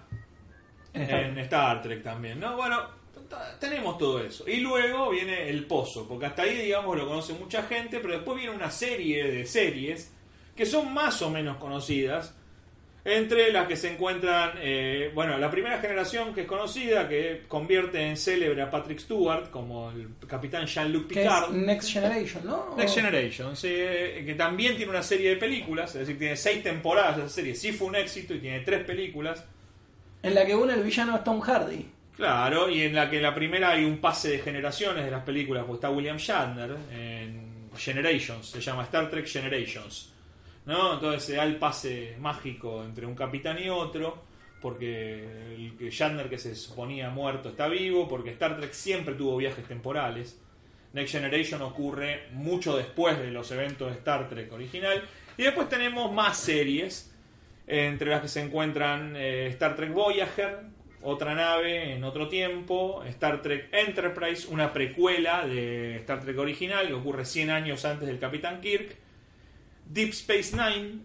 en Star Trek también, ¿no? Bueno, tenemos todo eso. Y luego viene el pozo, porque hasta ahí, digamos, lo conoce mucha gente, pero después viene una serie de series que son más o menos conocidas, entre las que se encuentran, la primera generación que es conocida, que convierte en célebre a Patrick Stewart como el capitán Jean-Luc Picard. Que es Next Generation, ¿no? Next Generation, sí, que también tiene una serie de películas, es decir, tiene 6 temporadas esa serie, sí fue un éxito y tiene 3 películas. En la que une el villano es Tom Hardy. Claro, y en la que en la primera hay un pase de generaciones de las películas, pues está William Shatner en Generations, se llama Star Trek Generations, ¿no? Entonces se da el pase mágico entre un capitán y otro, porque el Shatner que se suponía muerto está vivo, porque Star Trek siempre tuvo viajes temporales. Next Generation ocurre mucho después de los eventos de Star Trek original. Y después tenemos más series, entre las que se encuentran Star Trek Voyager, otra nave en otro tiempo, Star Trek Enterprise, una precuela de Star Trek original que ocurre 100 años antes del Capitán Kirk, Deep Space Nine,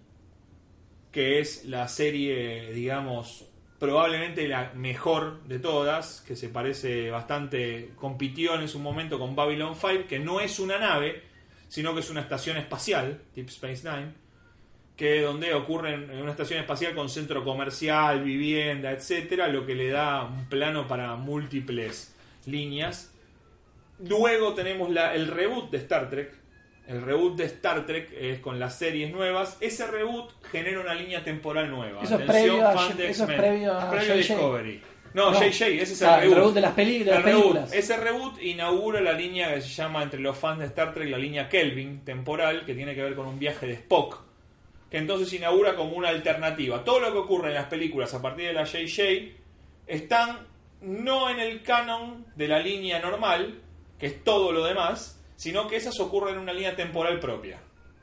que es la serie, digamos, probablemente la mejor de todas, que se parece bastante, compitió en su momento con Babylon 5, que no es una nave, sino que es una estación espacial, Deep Space Nine, que donde ocurre en una estación espacial con centro comercial, vivienda, etcétera, lo que le da un plano para múltiples líneas. Luego tenemos el reboot de Star Trek. El reboot de Star Trek es con las series nuevas. Ese reboot genera una línea temporal nueva. Eso es previo a Discovery. No, JJ, ese es el reboot de las películas. Ese reboot inaugura la línea que se llama entre los fans de Star Trek la línea Kelvin, temporal, que tiene que ver con un viaje de Spock, que entonces inaugura como una alternativa. Todo lo que ocurre en las películas a partir de la JJ están no en el canon de la línea normal, que es todo lo demás, sino que esas ocurren en una línea temporal propia.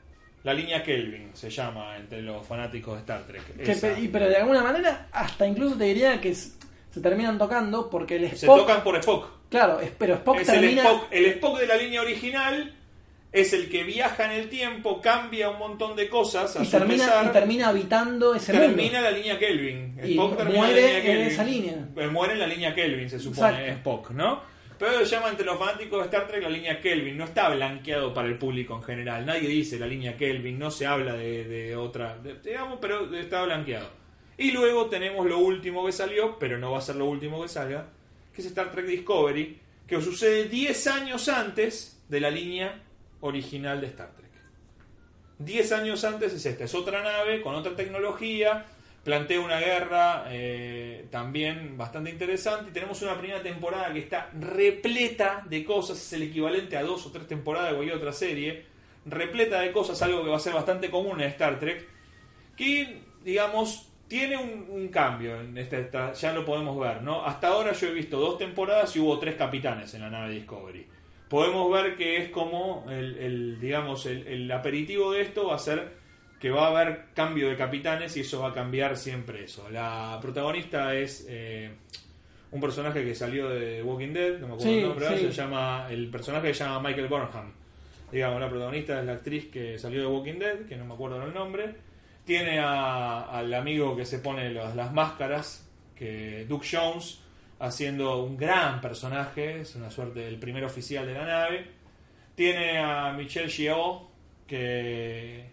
La línea Kelvin se llama entre los fanáticos de Star Trek. Pero de alguna manera, hasta incluso te diría que se terminan tocando porque el Spock... Se tocan por Spock. Claro, pero Spock termina... El Spock de la línea original es el que viaja en el tiempo, cambia un montón de cosas y termina habitando ese mundo. Termina la línea Kelvin. Y muere en esa línea. Muere en la línea Kelvin, se supone. Exacto. Spock, ¿no? Pero se llama entre los fanáticos de Star Trek la línea Kelvin. No está blanqueado para el público en general. Nadie dice la línea Kelvin. No se habla de otra. Digamos, pero está blanqueado. Y luego tenemos lo último que salió, pero no va a ser lo último que salga, que es Star Trek Discovery, que sucede 10 años antes de la línea original de Star Trek. 10 años antes es esta. Es otra nave con otra tecnología. Plantea una guerra también bastante interesante y tenemos una primera temporada que está repleta de cosas, es el equivalente a 2 o 3 temporadas de cualquier otra serie, repleta de cosas, algo que va a ser bastante común en Star Trek, que digamos tiene un cambio en ya lo podemos ver, ¿no? Hasta ahora yo he visto 2 temporadas y hubo 3 capitanes en la nave Discovery. Podemos ver que es como el aperitivo de esto va a ser que va a haber cambio de capitanes y eso va a cambiar siempre eso. La protagonista es un personaje que salió de Walking Dead, no me acuerdo el nombre, el personaje se llama Michael Burnham. Digamos, la protagonista es la actriz que salió de Walking Dead, que no me acuerdo el nombre. Tiene al amigo que se pone las máscaras, que Duke Jones, haciendo un gran personaje, es una suerte del primer oficial de la nave. Tiene a Michelle Yeoh, que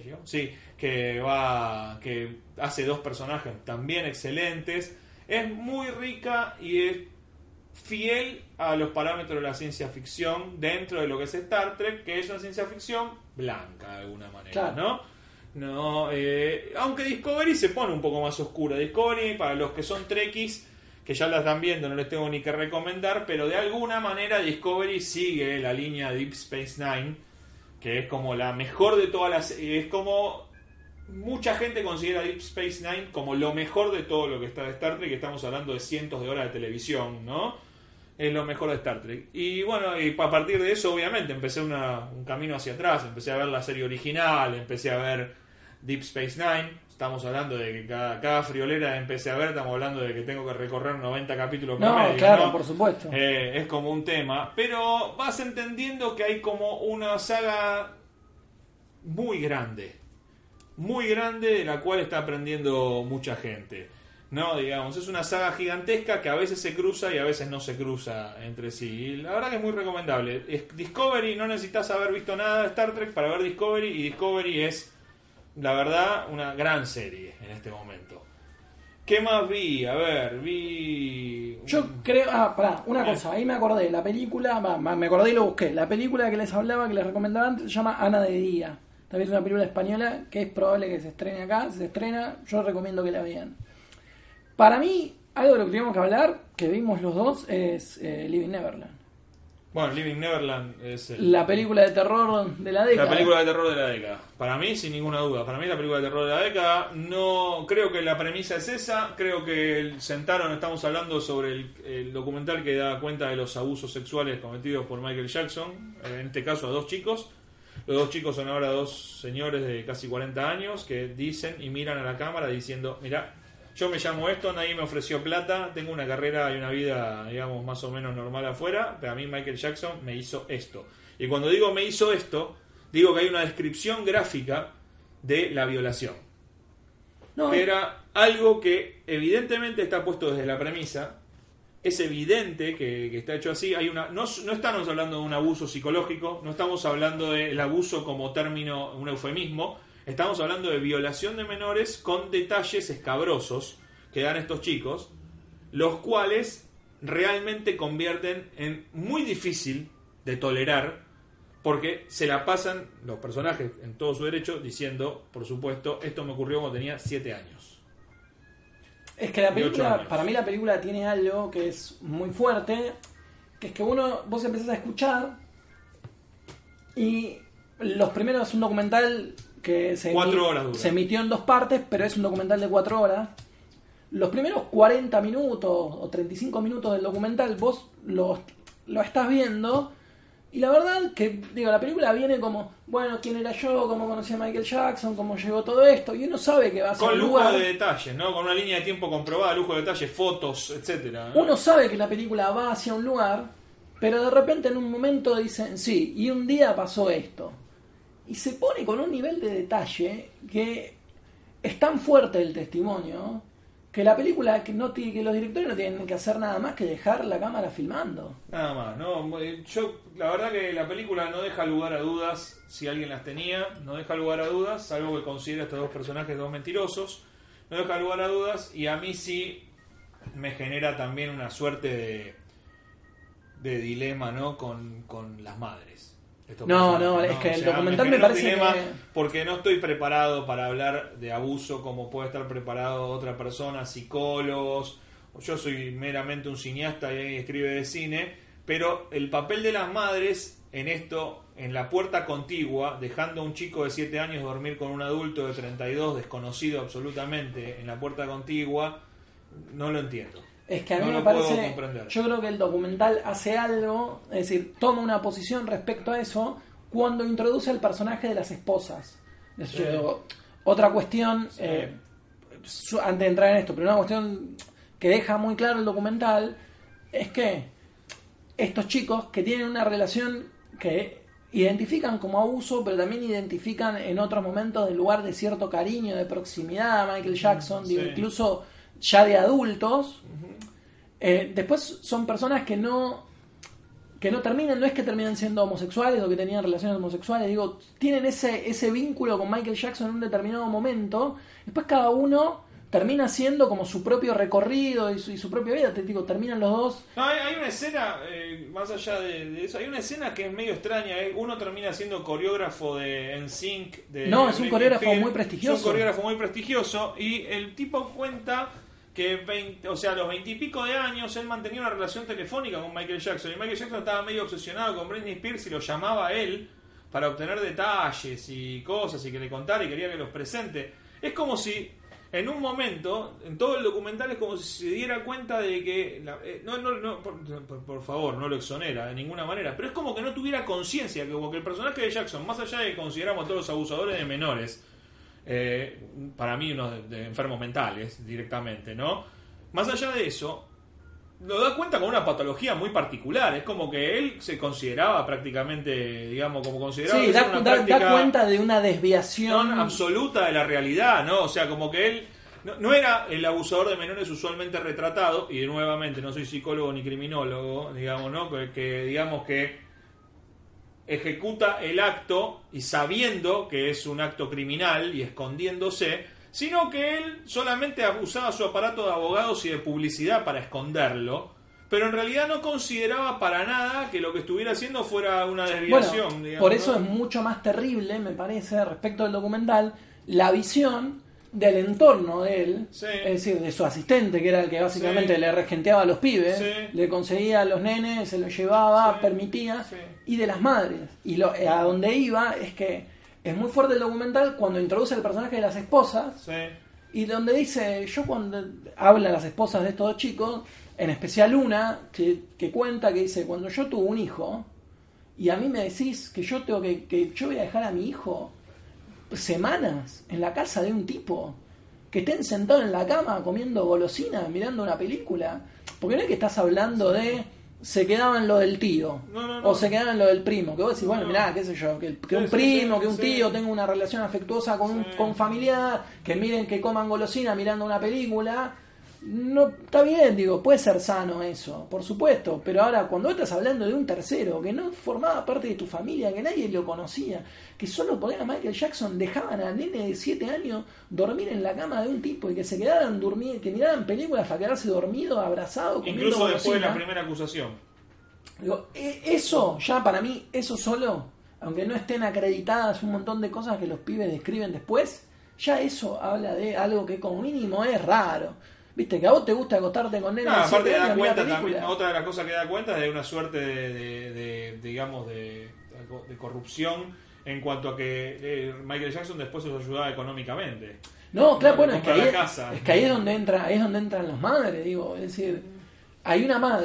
hace 2 personajes también excelentes. Es muy rica y es fiel a los parámetros de la ciencia ficción dentro de lo que es Star Trek, que es una ciencia ficción blanca de alguna manera, claro. ¿no? Aunque Discovery se pone un poco más oscura. Discovery, para los que son trekkies, que ya la están viendo, no les tengo ni que recomendar, pero de alguna manera Discovery sigue la línea Deep Space Nine, que es como la mejor de todas las... Es como... Mucha gente considera Deep Space Nine como lo mejor de todo lo que está de Star Trek, que estamos hablando de cientos de horas de televisión, ¿no? Es lo mejor de Star Trek. Y bueno, y a partir de eso, obviamente, empecé un camino hacia atrás. Empecé a ver la serie original, empecé a ver Deep Space Nine. Estamos hablando de que cada friolera empecé a ver, estamos hablando de que tengo que recorrer 90 capítulos por medio, claro, ¿no? Por supuesto. Es como un tema. Pero vas entendiendo que hay como una saga muy grande, de la cual está aprendiendo mucha gente. No, digamos, es una saga gigantesca que a veces se cruza y a veces no se cruza entre sí. Y la verdad que es muy recomendable. Discovery, no necesitas haber visto nada de Star Trek para ver Discovery, y Discovery es, la verdad, una gran serie en este momento. ¿Qué más vi? A ver, vi... Yo creo... una cosa, ahí me acordé. La película, me acordé y lo busqué. La película que les hablaba, que les recomendaba antes, se llama Ana de Día. También es una película española que es probable que se estrene acá. Se estrena, yo recomiendo que la vean. Para mí, algo de lo que tenemos que hablar, que vimos los dos, es Living Neverland. Bueno, Living Neverland es la película de terror de la década. La película de terror de la década. Para mí, sin ninguna duda. Para mí, la película de terror de la década. No creo que la premisa es esa. Creo que estamos hablando sobre el documental que da cuenta de los abusos sexuales cometidos por Michael Jackson. En este caso, a 2 chicos. Los 2 chicos son ahora 2 señores de casi 40 años que dicen y miran a la cámara diciendo: mirá, yo me llamo esto, nadie me ofreció plata, tengo una carrera y una vida, digamos, más o menos normal afuera, pero a mí Michael Jackson me hizo esto. Y cuando digo me hizo esto, digo que hay una descripción gráfica de la violación. Que era algo que evidentemente está puesto desde la premisa, es evidente que está hecho así. No estamos hablando de un abuso psicológico, no estamos hablando del abuso como término, un eufemismo. Estamos hablando de violación de menores con detalles escabrosos que dan estos chicos, los cuales realmente convierten en muy difícil de tolerar, porque se la pasan los personajes en todo su derecho diciendo, por supuesto, esto me ocurrió cuando tenía 7 años. Es que la película, para mí la película tiene algo que es muy fuerte, que es que vos empezás a escuchar y los primeros es un documental que se emitió en 2 partes, pero es un documental de 4 horas. Los primeros 40 minutos o 35 minutos del documental vos lo estás viendo Y la verdad que, digo, la película viene como, bueno, ¿quién era yo? ¿Cómo conocí a Michael Jackson? ¿Cómo llegó todo esto? Y uno sabe que va a ser Con un lujo lugar. de detalles, ¿no? Con una línea de tiempo comprobada, lujo de detalles, fotos, etcétera, ¿no? Uno sabe que la película va hacia un lugar, pero de repente en un momento dicen, sí, y un día pasó esto. Y se pone con un nivel de detalle que es tan fuerte el testimonio que la película, que los directores no tienen que hacer nada más que dejar la cámara filmando. Nada más, ¿no? Yo, la verdad que la película no deja lugar a dudas, si alguien las tenía, no deja lugar a dudas, salvo que considera a estos dos personajes dos mentirosos, no deja lugar a dudas, y a mí sí me genera también una suerte de dilema, ¿no? Con las madres. No, es que el documental me parece dilema que... porque no estoy preparado para hablar de abuso como puede estar preparado otra persona, psicólogos. Yo soy meramente un cineasta y escribe de cine, pero el papel de las madres en esto, en la puerta contigua, dejando a un chico de 7 años dormir con un adulto de 32, desconocido absolutamente, en la puerta contigua, no lo entiendo. Es que a mí No me lo puedo parece, comprender. yo creo que el documental hace algo, es decir, toma una posición respecto a eso cuando introduce el personaje de las esposas. Eso yo digo, otra cuestión, Sí. antes de entrar en esto, pero una cuestión que deja muy claro el documental es que estos chicos que tienen una relación que identifican como abuso, pero también identifican en otros momentos el lugar de cierto cariño, de proximidad a Michael Jackson, digo, Sí. incluso ya de adultos. Después son personas que no terminan, no es que terminan siendo homosexuales o que tenían relaciones homosexuales, digo, tienen ese vínculo con Michael Jackson en un determinado momento, después cada uno termina siendo como su propio recorrido y su propia vida, te digo, terminan los dos. No, hay una escena, más allá de eso, hay una escena que es medio extraña. Uno termina siendo coreógrafo de NSYNC. No, es un Britney coreógrafo Spears. muy prestigioso. Es un coreógrafo muy prestigioso. Y el tipo cuenta que a los 20 y pico de años él mantenía una relación telefónica con Michael Jackson. Y Michael Jackson estaba medio obsesionado con Britney Spears y lo llamaba a él para obtener detalles y cosas y que le contara y quería que los presente. Es como si en un momento, en todo el documental, es como si se diera cuenta de que por favor, no lo exonera de ninguna manera, pero es como que no tuviera conciencia, como que el personaje de Jackson, más allá de que consideramos a todos los abusadores de menores, para mí unos de enfermos mentales directamente, ¿no? Más allá de eso, lo da cuenta con una patología muy particular. Es como que él se consideraba prácticamente, digamos, como consideraba Sí, que era una práctica da cuenta de una desviación absoluta de la realidad, ¿no? O sea, como que él no era el abusador de menores usualmente retratado, y nuevamente no soy psicólogo ni criminólogo, digamos, ¿no? Que digamos que ejecuta el acto y sabiendo que es un acto criminal y escondiéndose, sino que él solamente usaba su aparato de abogados y de publicidad para esconderlo, pero en realidad no consideraba para nada que lo que estuviera haciendo fuera una desviación. Bueno, digamos, por eso ¿no? es mucho más terrible, me parece, respecto al documental, la visión del entorno de él, Sí. es decir, de su asistente, que era el que básicamente Sí. le regenteaba a los pibes, Sí. le conseguía a los nenes, se los llevaba, Sí. permitía, Sí. y de las madres. Y a donde iba es que es muy fuerte el documental cuando introduce el personaje de las esposas, Sí. y donde dice, yo cuando habla las esposas de estos dos chicos, en especial una que cuenta, que dice, cuando yo tuve un hijo, y a mí me decís que yo tengo que yo voy a dejar a mi hijo semanas en la casa de un tipo, que estén sentados en la cama comiendo golosinas, mirando una película, porque no es que estás hablando de se quedaban lo del tío, No. o se quedaban lo del primo, que vos decís, bueno, No. mirá, qué sé yo, que un Sí, primo, sí, que un sí. tío tenga una relación afectuosa con Sí. con familiar, que miren que coman golosina mirando una película. No, está bien, digo, puede ser sano eso, por supuesto, pero ahora cuando estás hablando de un tercero que no formaba parte de tu familia, que nadie lo conocía, que solo ponían a Michael Jackson, dejaban al nene de 7 años dormir en la cama de un tipo y que se quedaran dormir, que miraran películas para quedarse dormido, abrazado, comiendo Incluso después de la golosina. primera acusación. Digo, eso, ya para mí, eso solo, aunque no estén acreditadas un montón de cosas que los pibes describen después, ya eso habla de algo que como mínimo es raro. Viste, que a vos te gusta acostarte con él. Aparte da cuenta también, otra de las cosas que da cuenta es de una suerte digamos, de corrupción en cuanto a que Michael Jackson después los ayudaba económicamente. No, claro, bueno, Compra la casa. es que ahí es donde entran las madres, digo, es decir, hay una madre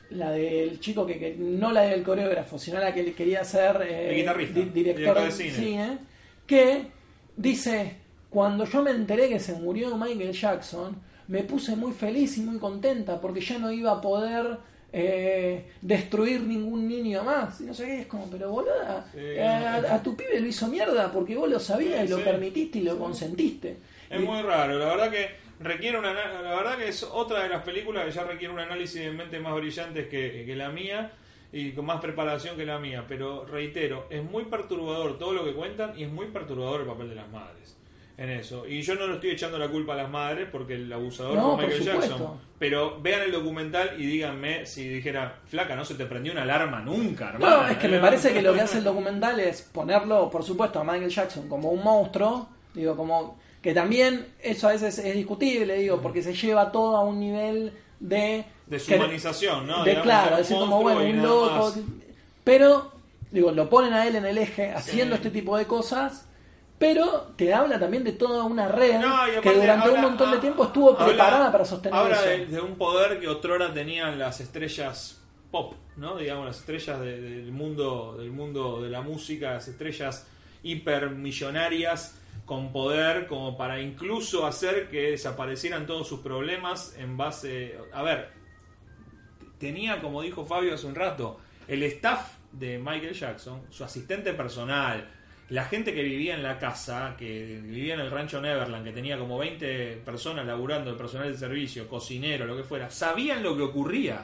la del chico que no la del coreógrafo, sino la que quería ser el guitarrista, director de cine, que dice: cuando yo me enteré que se murió Michael Jackson, me puse muy feliz y muy contenta porque ya no iba a poder destruir ningún niño más. Y no sé qué, es como, pero boluda, a tu pibe lo hizo mierda porque vos lo sabías y lo permitiste y lo consentiste. Es muy raro, la verdad que requiere la verdad que es otra de las películas que ya requiere un análisis de mente más brillante que la mía y con más preparación que la mía, pero reitero, es muy perturbador todo lo que cuentan y es muy perturbador el papel de las madres en eso. Y yo no le estoy echando la culpa a las madres porque el abusador fue Michael Jackson, pero vean el documental y díganme si dijera: flaca, no se te prendió una alarma nunca, hermano. No, es que me parece que lo que hace el documental es ponerlo, por supuesto, a Michael Jackson como un monstruo, digo, como que también eso a veces es discutible, digo, porque se lleva todo a un nivel de deshumanización, ¿no? De, claro, decir como, bueno, un loco, pero digo, lo ponen a él en el eje haciendo este tipo de cosas, pero te habla también de toda una red que durante un montón de tiempo estuvo preparada para sostener habla eso. de un poder que otrora tenían las estrellas pop, ¿no? Digamos, las estrellas del mundo de la música, las estrellas hipermillonarias con poder como para incluso hacer que desaparecieran todos sus problemas en base... A ver, tenía, como dijo Fabio hace un rato, el staff de Michael Jackson, su asistente personal, la gente que vivía en la casa, que vivía en el rancho Neverland, que tenía como 20 personas laburando, el personal de servicio, cocinero, lo que fuera, sabían lo que ocurría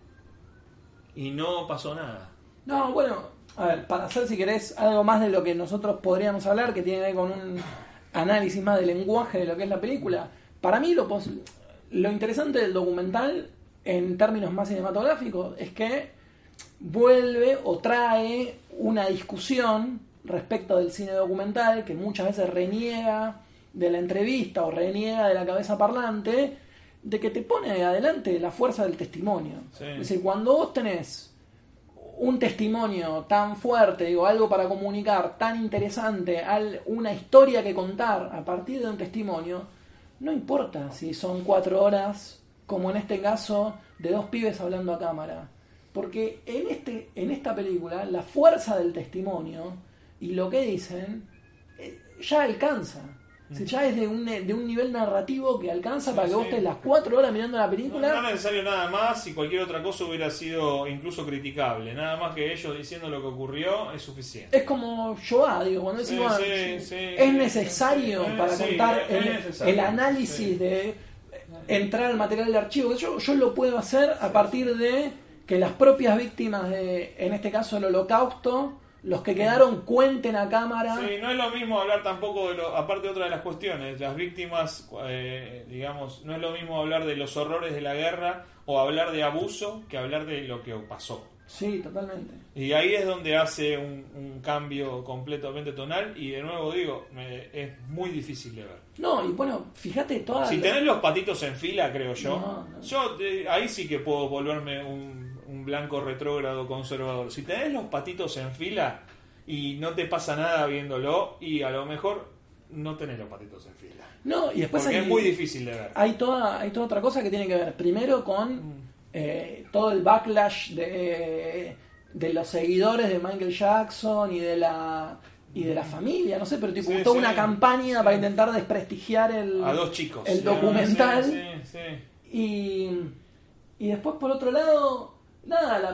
y no pasó nada. No, bueno... A ver, para hacer, si querés, algo más de lo que nosotros podríamos hablar, que tiene que ver con un análisis más del lenguaje de lo que es la película, para mí lo interesante del documental, en términos más cinematográficos, es que vuelve o trae una discusión respecto del cine documental, que muchas veces reniega de la entrevista o reniega de la cabeza parlante, de que te pone adelante la fuerza del testimonio. Sí. Es decir, cuando vos tenés un testimonio tan fuerte, digo, algo para comunicar, tan interesante, una historia que contar a partir de un testimonio, no importa si son 4 horas, como en este caso, de 2 pibes hablando a cámara. Porque en esta película, la fuerza del testimonio y lo que dicen ya alcanza. O sea, ya es de un nivel narrativo que alcanza para que vos estés las 4 horas mirando la película. No es necesario nada más, y cualquier otra cosa hubiera sido incluso criticable. Nada más que ellos diciendo lo que ocurrió es suficiente. Es como Shoah, digo, cuando decimos es necesario para contar el análisis de entrar al material de archivo. Yo lo puedo hacer a partir de que las propias víctimas en este caso del Holocausto, los que quedaron, cuenten a cámara. Sí, no es lo mismo hablar tampoco aparte de otra de las cuestiones, las víctimas, digamos, no es lo mismo hablar de los horrores de la guerra o hablar de abuso que hablar de lo que pasó. Sí, totalmente. Y ahí es donde hace un cambio completamente tonal y de nuevo digo, es muy difícil de ver. No, y bueno, fíjate toda... Si tenés los patitos en fila, creo yo, no. Yo ahí sí que puedo volverme un blanco retrógrado conservador. Si tenés los patitos en fila y no te pasa nada viéndolo, y a lo mejor no tenés los patitos en fila. No, y después porque es muy difícil de ver. Hay toda otra cosa que tiene que ver primero con todo el backlash de los seguidores de Michael Jackson y de la familia, no sé, pero tipo toda una campaña para intentar desprestigiar a 2 chicos el documental. Sí. Y después, por otro lado, nada,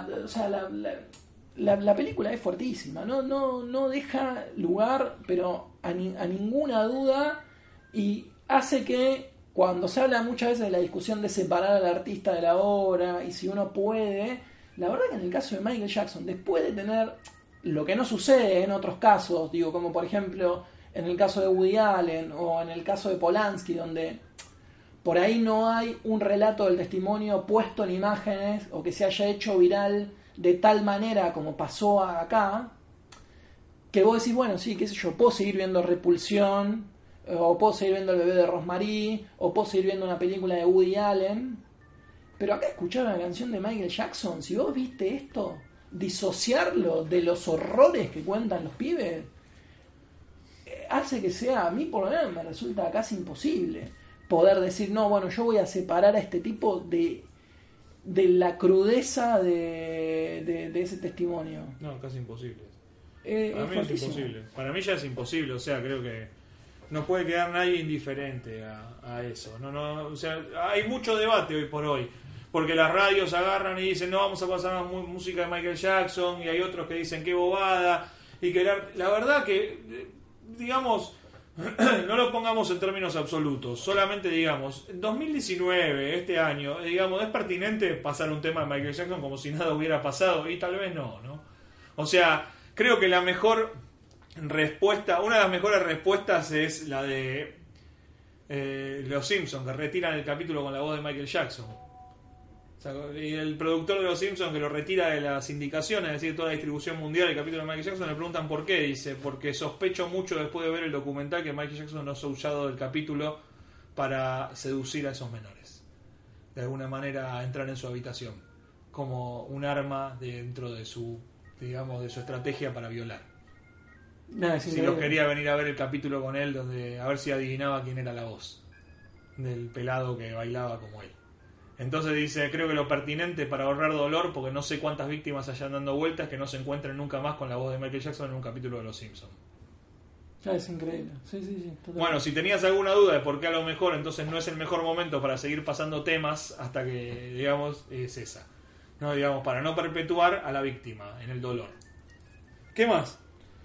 la película es fuertísima, no deja lugar pero a ninguna duda, y hace que cuando se habla muchas veces de la discusión de separar al artista de la obra y si uno puede, la verdad que en el caso de Michael Jackson, después de tener lo que no sucede en otros casos, digo, como por ejemplo en el caso de Woody Allen o en el caso de Polanski, donde por ahí no hay un relato del testimonio puesto en imágenes o que se haya hecho viral de tal manera como pasó acá, que vos decís, bueno, sí, qué sé yo, puedo seguir viendo Repulsión, o puedo seguir viendo El bebé de Rosemary, o puedo seguir viendo una película de Woody Allen, pero acá escuchar una canción de Michael Jackson, si vos viste esto, disociarlo de los horrores que cuentan los pibes, hace que sea, a mí por lo menos me resulta casi imposible poder decir, no, bueno, yo voy a separar a este tipo de de la crudeza de ese testimonio. No, casi imposible. Para mí es imposible. Para mí ya es imposible, o sea, creo que no puede quedar nadie indiferente a eso. O sea, hay mucho debate hoy por hoy, porque las radios agarran y dicen no vamos a pasar música de Michael Jackson, y hay otros que dicen qué bobada, y que la verdad que, digamos, no lo pongamos en términos absolutos, solamente digamos, en 2019, este año, digamos, es pertinente pasar un tema de Michael Jackson como si nada hubiera pasado, y tal vez no. O sea, creo que la mejor respuesta, una de las mejores respuestas es la de Los Simpsons, que retiran el capítulo con la voz de Michael Jackson. O sea, y el productor de Los Simpsons, que lo retira de las indicaciones, es decir, toda la distribución mundial del capítulo de Michael Jackson, le preguntan por qué. Dice, porque sospecho mucho después de ver el documental que Michael Jackson no se ha usado del capítulo para seducir a esos menores. De alguna manera entrar en su habitación como un arma dentro de su, digamos, de su estrategia para violar. No, si los quería venir a ver el capítulo con él, donde a ver si adivinaba quién era la voz del pelado que bailaba como él. Entonces dice, creo que lo pertinente para ahorrar dolor, porque no sé cuántas víctimas hayan dando vueltas, que no se encuentren nunca más con la voz de Michael Jackson en un capítulo de Los Simpsons. Es increíble. Sí, totalmente. Bueno, si tenías alguna duda de por qué a lo mejor entonces no es el mejor momento para seguir pasando temas hasta que, digamos, es esa. No, digamos, para no perpetuar a la víctima en el dolor. ¿Qué más?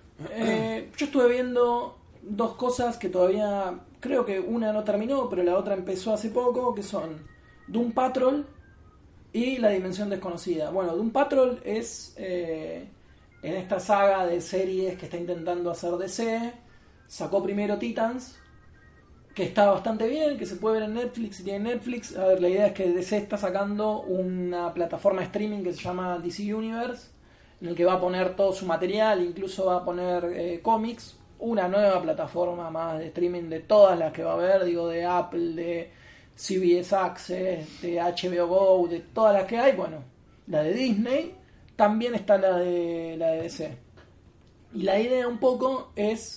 Yo estuve viendo dos cosas que todavía, creo que una no terminó, pero la otra empezó hace poco, que son Doom Patrol y La Dimensión Desconocida. Bueno, Doom Patrol es en esta saga de series que está intentando hacer DC. Sacó primero Titans, que está bastante bien, que se puede ver en Netflix si tiene Netflix. A ver, la idea es que DC está sacando una plataforma de streaming que se llama DC Universe, en el que va a poner todo su material, incluso va a poner cómics. Una nueva plataforma más de streaming de todas las que va a haber, digo, de Apple, de CBS Access, de HBO Go, de todas las que hay. Bueno, la de Disney, también está la de DC. Y la idea un poco es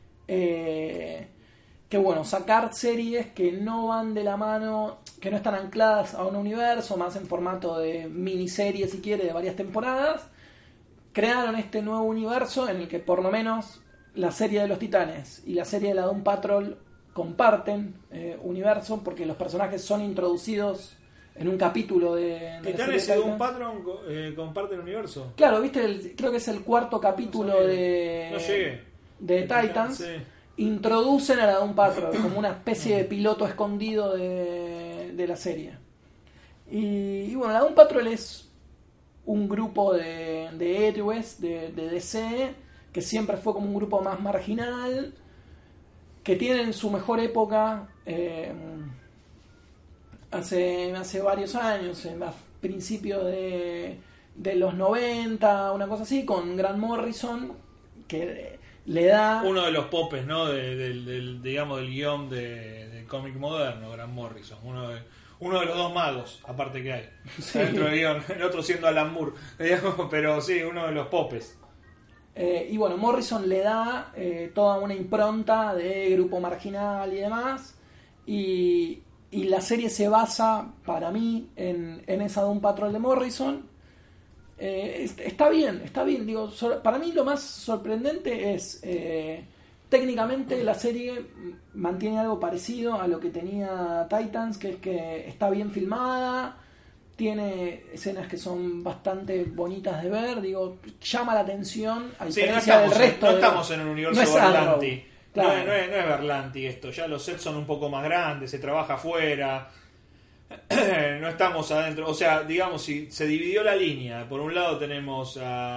que bueno, sacar series que no van de la mano, que no están ancladas a un universo, más en formato de miniserie si quiere, de varias temporadas. Crearon este nuevo universo en el que por lo menos la serie de los Titanes y la serie de la Doom Patrol comparten universo, porque los personajes son introducidos en un capítulo de Titanes y Doom Patrol comparten universo. Claro, viste, creo que es el cuarto capítulo de Titans. Sí. Introducen a la Doom Patrol como una especie de piloto escondido de la serie. Y bueno, la Doom Patrol es un grupo de héroes de DC que siempre fue como un grupo más marginal, que tienen su mejor época hace varios años, a principios de los 90, una cosa así, con Grant Morrison, que le da... Uno de los popes, ¿no? Digamos, del guión del cómic moderno, Grant Morrison. Uno de los dos magos, aparte que hay. Sí. Dentro del guión, el otro siendo Alan Moore. Digamos, pero sí, uno de los popes. Y bueno, Morrison le da toda una impronta de grupo marginal y demás. Y la serie se basa, para mí, en esa Doom Patrol de Morrison. Está bien. Digo, para mí lo más sorprendente es técnicamente la serie mantiene algo parecido a lo que tenía Titans, que es que está bien filmada, tiene escenas que son bastante bonitas de ver, digo, llama la atención a diferencia del resto. No estamos en un universo Berlanti. Claro. No es Berlanti esto, ya los sets son un poco más grandes, se trabaja afuera. No estamos adentro, o sea, digamos, si se dividió la línea, por un lado tenemos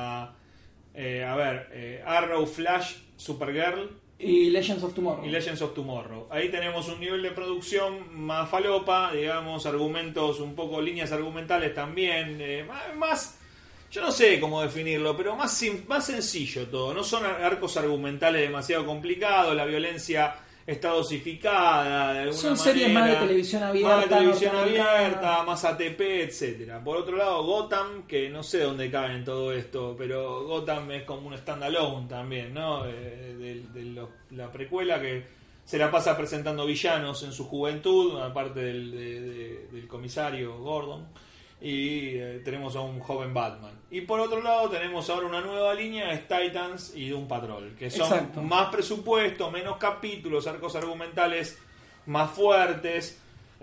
Arrow, Flash, Supergirl y Legends of Tomorrow. Ahí tenemos un nivel de producción más falopa, digamos, argumentos, un poco líneas argumentales también, más, yo no sé cómo definirlo, pero más sencillo todo. No son arcos argumentales demasiado complicados, la violencia está dosificada de alguna manera. Son series más de televisión abierta. Más ATP, etcétera. Por otro lado, Gotham, que no sé dónde cabe en todo esto, pero Gotham es como un standalone también, ¿no? La precuela que se la pasa presentando villanos en su juventud, aparte del comisario Gordon. y tenemos a un joven Batman. Y por otro lado tenemos ahora una nueva línea, es Titans y Doom Patrol, que son Exacto. más presupuesto, menos capítulos, arcos argumentales más fuertes,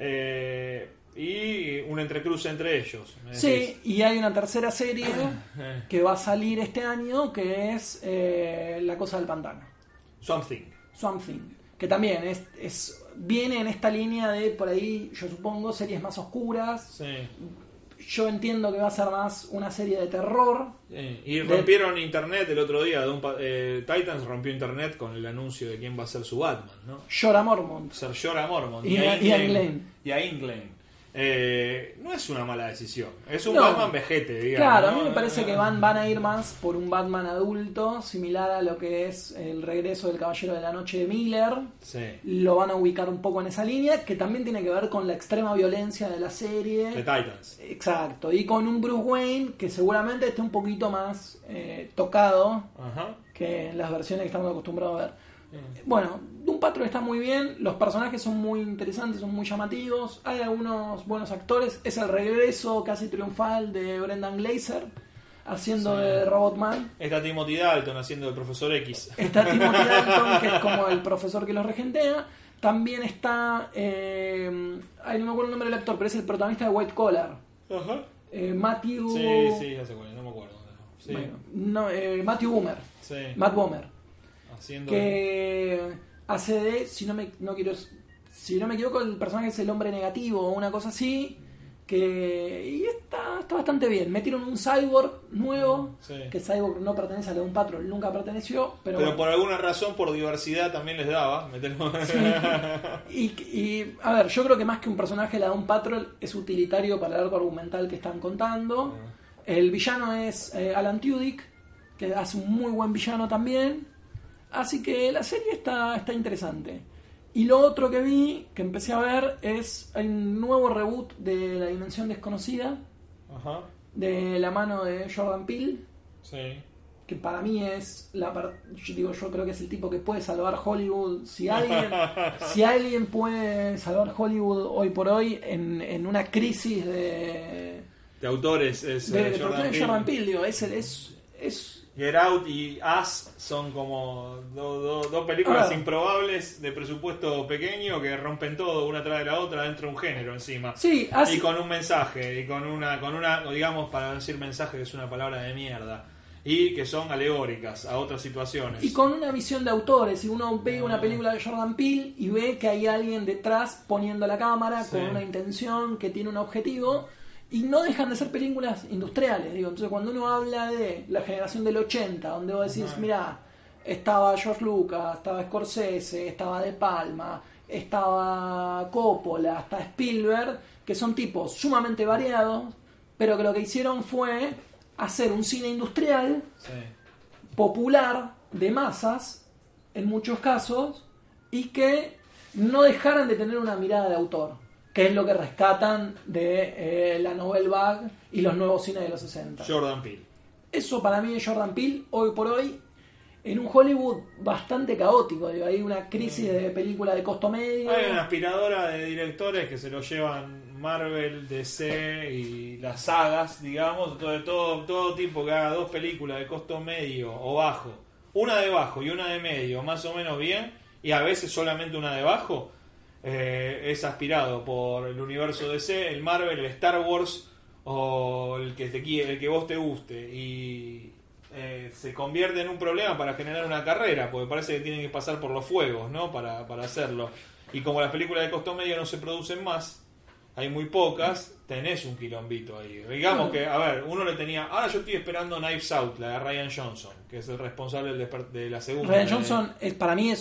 y un entrecruce entre ellos. Sí, y hay una tercera serie que va a salir este año, que es La Cosa del Pantano. Swamp Thing. Swamp Thing, que también viene en esta línea de, por ahí, yo supongo, series más oscuras. Sí. Yo entiendo que va a ser más una serie de terror. Y rompieron internet el otro día. Titans rompió internet con el anuncio de quién va a ser su Batman, ¿no? Jorah Mormont. Ser Jorah Mormont. Y a Inglain. Y a Inglain. No es una mala decisión. Es un No. Batman vejete, digamos. Claro, ¿no? a mí me parece que van a ir más por un Batman adulto, similar a lo que es el regreso del Caballero de la Noche de Miller. Sí. Lo van a ubicar un poco en esa línea, que también tiene que ver con la extrema violencia de la serie. De Titans. Exacto, y con un Bruce Wayne que seguramente esté un poquito más tocado Ajá. que en las versiones que estamos acostumbrados a ver. Bueno, Doom Patrol está muy bien, los personajes son muy interesantes, son muy llamativos, hay algunos buenos actores, es el regreso casi triunfal de Brendan Gleeser haciendo Sí. de Robotman. Está Timothy Dalton haciendo de Profesor X. Está Timothy Dalton, que es como el profesor que los regentea. También está, ay, no me acuerdo el nombre del actor, pero es el protagonista de White Collar. Ajá. Matthew... Sí, ya sé cuál es, no me acuerdo. Sí. Bueno, no, Matthew Boomer. Sí. Matt Bomer. Haciendo Que hace de, si no me equivoco, el personaje es el hombre negativo o una cosa así. Y está bastante bien. Metieron un cyborg nuevo, Sí. que cyborg no pertenece a Doom Patrol, nunca perteneció, pero Pero bueno. por alguna razón, por diversidad, también les daba meterlo. Y a ver, yo creo que más que un personaje de la Doom Patrol es utilitario para el arco argumental que están contando. El villano es Alan Tudyk, que hace un muy buen villano también. Así que la serie está interesante. Y lo otro que vi, que empecé a ver, hay un nuevo reboot de La Dimensión Desconocida, Ajá. de la mano de Jordan Peele, Sí. que para mí es yo creo que es el tipo que puede salvar Hollywood. Si alguien puede salvar Hollywood hoy por hoy en una crisis de autores es Jordan Peele, digo, es Get Out y Us son como dos películas improbables de presupuesto pequeño que rompen todo una tras de la otra dentro de un género encima. Sí, y con un mensaje, y con una, digamos, para decir mensaje, que es una palabra de mierda, y que son alegóricas a otras situaciones. Y con una visión de autores. Si uno ve una película de Jordan Peele y ve que hay alguien detrás poniendo la cámara con una intención, que tiene un objetivo, y no dejan de ser películas industriales, digo. Entonces cuando uno habla de la generación del 80, donde vos decís, mirá, estaba George Lucas, estaba Scorsese, estaba De Palma, estaba Coppola, hasta Spielberg, que son tipos sumamente variados, pero que lo que hicieron fue hacer un cine industrial, popular, de masas, en muchos casos, y que no dejaran de tener una mirada de autor, que es lo que rescatan de la Nouvelle Vague y los nuevos cines de los 60. Jordan Peele. Eso para mí es Jordan Peele, hoy por hoy, en un Hollywood bastante caótico. Digo, hay una crisis de película de costo medio. Hay una aspiradora de directores que se lo llevan Marvel, DC y las sagas, digamos, todo tipo que haga dos películas de costo medio o bajo, una de bajo y una de medio, más o menos bien, y a veces solamente una de bajo. Es aspirado por el universo DC, el Marvel, el Star Wars o el que vos te guste, y se convierte en un problema para generar una carrera, porque parece que tienen que pasar por los fuegos, ¿no? Para hacerlo. Y como las películas de costo medio no se producen más, hay muy pocas, tenés un quilombito ahí. Digamos que, a ver, uno le tenía... Ahora yo estoy esperando Knives Out, la de Ryan Johnson, que es el responsable de la segunda. Ryan Johnson, para mí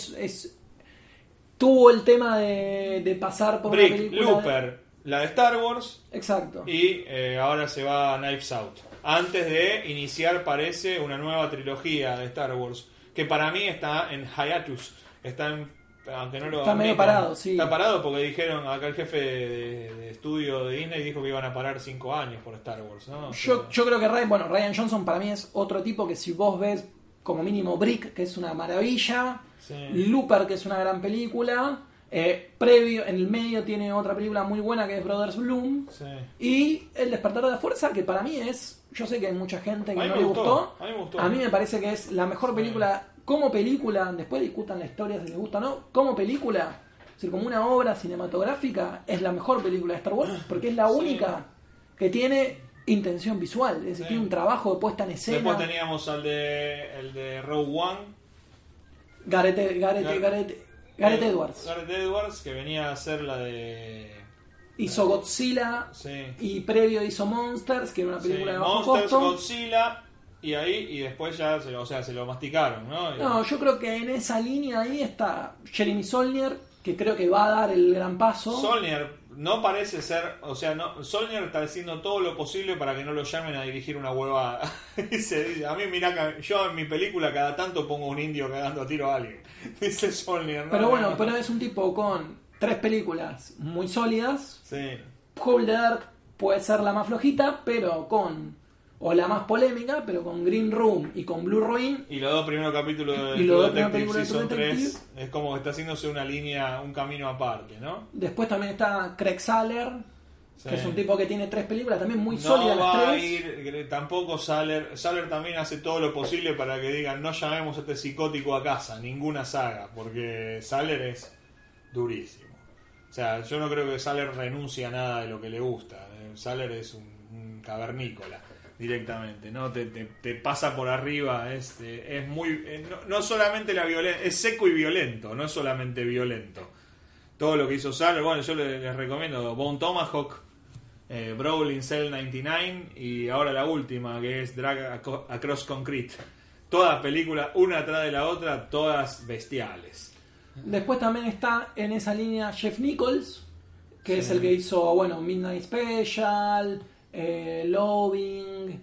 tuvo el tema de pasar por Brick, una película Looper, la de Star Wars. Exacto. Y ahora se va a Knives Out. Antes de iniciar, parece, una nueva trilogía de Star Wars, que para mí está en hiatus. Aunque no lo Está medio admitan, parado, sí. Está parado porque dijeron, acá el jefe de estudio de Disney dijo que iban a parar 5 años por Star Wars, ¿no? Yo creo que Ryan Johnson para mí es otro tipo que, si vos ves como mínimo Brick, que es una maravilla, Sí. Looper, que es una gran película, Previo, en el medio tiene otra película muy buena que es Brothers Bloom. Sí. Y El despertar de la fuerza, que para mí es... Yo sé que hay mucha gente que A mí no me le gustó, gustó. a mí me gustó. A mí me parece que es la mejor Sí. película... Como película, después discutan la historia si les gusta o no. Como película, es decir, como una obra cinematográfica, es la mejor película de Star Wars porque es la Sí. única que tiene intención visual. Es decir, Sí. tiene un trabajo de puesta en escena. Después teníamos el de Rogue One. Gareth Edwards. Gareth Edwards, que venía a hacer la de... Hizo Godzilla Sí. y previo hizo Monsters, que era una Sí, película de bajo Monsters, costo. Godzilla, y después ya se lo masticaron, ¿no? No, yo creo que en esa línea ahí está Jeremy Saulnier, que creo que va a dar el gran paso. Saulnier no parece ser, o sea, no, Saulnier está haciendo todo lo posible para que no lo llamen a dirigir una huevada. Dice, a mí mirá, yo en mi película cada tanto pongo un indio cagando a tiro a alguien. Dice Saulnier, ¿no? Pero bueno, pero es un tipo con 3 películas muy sólidas. Sí. Hold the Dark puede ser la más flojita, pero o la más polémica, pero con Green Room y con Blue Ruin. Y los 2 primeros capítulos de Y los True dos primeros Detective películas de Season True 3 Detective. es como que está haciéndose una línea, un camino aparte, ¿no? Después también está Craig Saller, Sí. que es un tipo que tiene 3 películas también muy No sólidas las va a 3. ir, tampoco Saller también hace todo lo posible para que digan no llamemos a este psicótico a casa, ninguna saga, porque Saller es durísimo. O sea, yo no creo que Saller renuncie a nada de lo que le gusta. Saller es un cavernícola directamente, ¿no? Te pasa por arriba, es muy... no solamente la violencia, es seco y violento, no es solamente violento. Todo lo que hizo Saller, bueno, yo les recomiendo Bone Tomahawk, Brawling Cell 99 y ahora la última que es Drag Across Concrete. Todas películas, una atrás de la otra, todas bestiales. Después también está en esa línea Jeff Nichols, que Sí. es el que hizo, bueno, Midnight Special, Loving,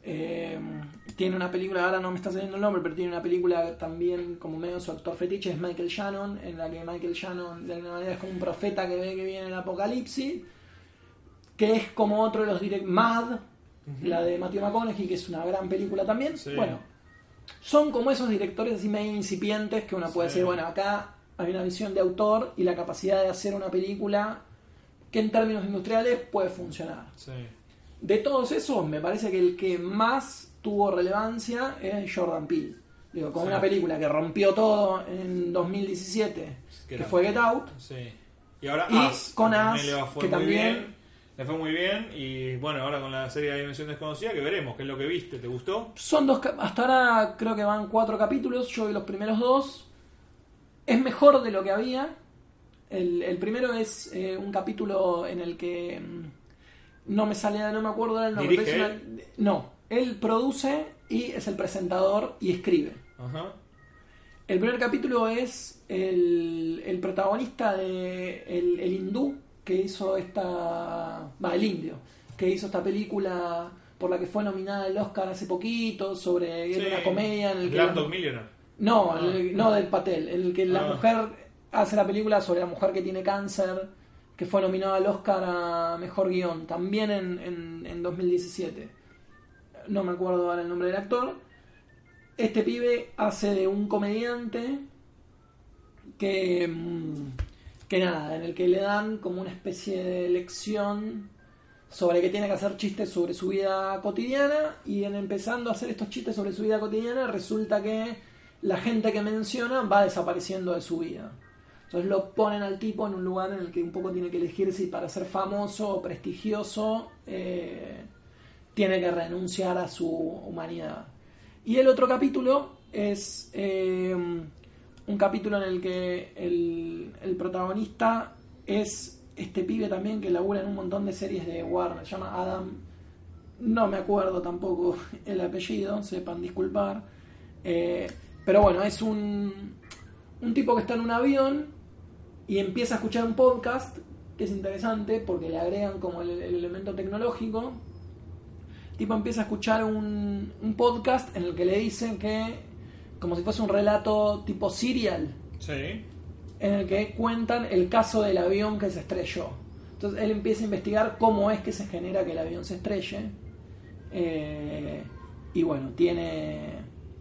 tiene una película, ahora no me está saliendo el nombre, pero tiene una película también como medio su actor fetiche, es Michael Shannon, en la que Michael Shannon de alguna manera es como un profeta que ve que viene el apocalipsis, que es como otro de los Mad, la de Matthew McConaughey, que es una gran película también. Sí. Bueno, son como esos directores así medio incipientes que uno puede Sí. decir, bueno, acá hay una visión de autor y la capacidad de hacer una película que en términos industriales puede funcionar. Sí. De todos esos, me parece que el que más tuvo relevancia es Jordan Peele. Digo, con Sí. una película que rompió todo en 2017, que fue Get Out, Sí. Y ahora y Us, con que Us, también le fue que muy también... bien. Le fue muy bien y bueno, ahora con la serie de Dimensión Desconocida que veremos, ¿qué es lo que viste? ¿Te gustó? Son hasta ahora creo que van 4 capítulos, yo vi los primeros 2. Es mejor de lo que había. El primero es un capítulo en el que no me acuerdo del nombre. ¿Dirige pero es no, él produce y es el presentador y escribe. Ajá. El primer capítulo es el protagonista de el hindú que hizo el indio, que hizo esta película por la que fue nominada al Oscar hace poquito, sobre Sí. una comedia en el que... Slumdog Millionaire. No, Ah. no del Patel, en el que la Ah. mujer hace la película sobre la mujer que tiene cáncer, que fue nominada al Oscar a Mejor Guión, también en 2017. No me acuerdo ahora el nombre del actor. Este pibe hace de un comediante que nada, en el que le dan como una especie de lección sobre que tiene que hacer chistes sobre su vida cotidiana, y en empezando a hacer estos chistes sobre su vida cotidiana resulta que la gente que menciona va desapareciendo de su vida. Entonces lo ponen al tipo en un lugar en el que un poco tiene que elegir si para ser famoso o prestigioso tiene que renunciar a su humanidad. Y el otro capítulo es un capítulo en el que el protagonista es este pibe también que labura en un montón de series de Warner, se llama Adam, no me acuerdo tampoco el apellido, sepan disculpar, pero bueno, es un tipo que está en un avión y empieza a escuchar un podcast que es interesante porque le agregan como el elemento tecnológico. El tipo empieza a escuchar un podcast en el que le dicen que, como si fuese un relato tipo serial, Sí. en el que cuentan el caso del avión que se estrelló. Entonces él empieza a investigar cómo es que se genera que el avión se estrelle. Y bueno, tiene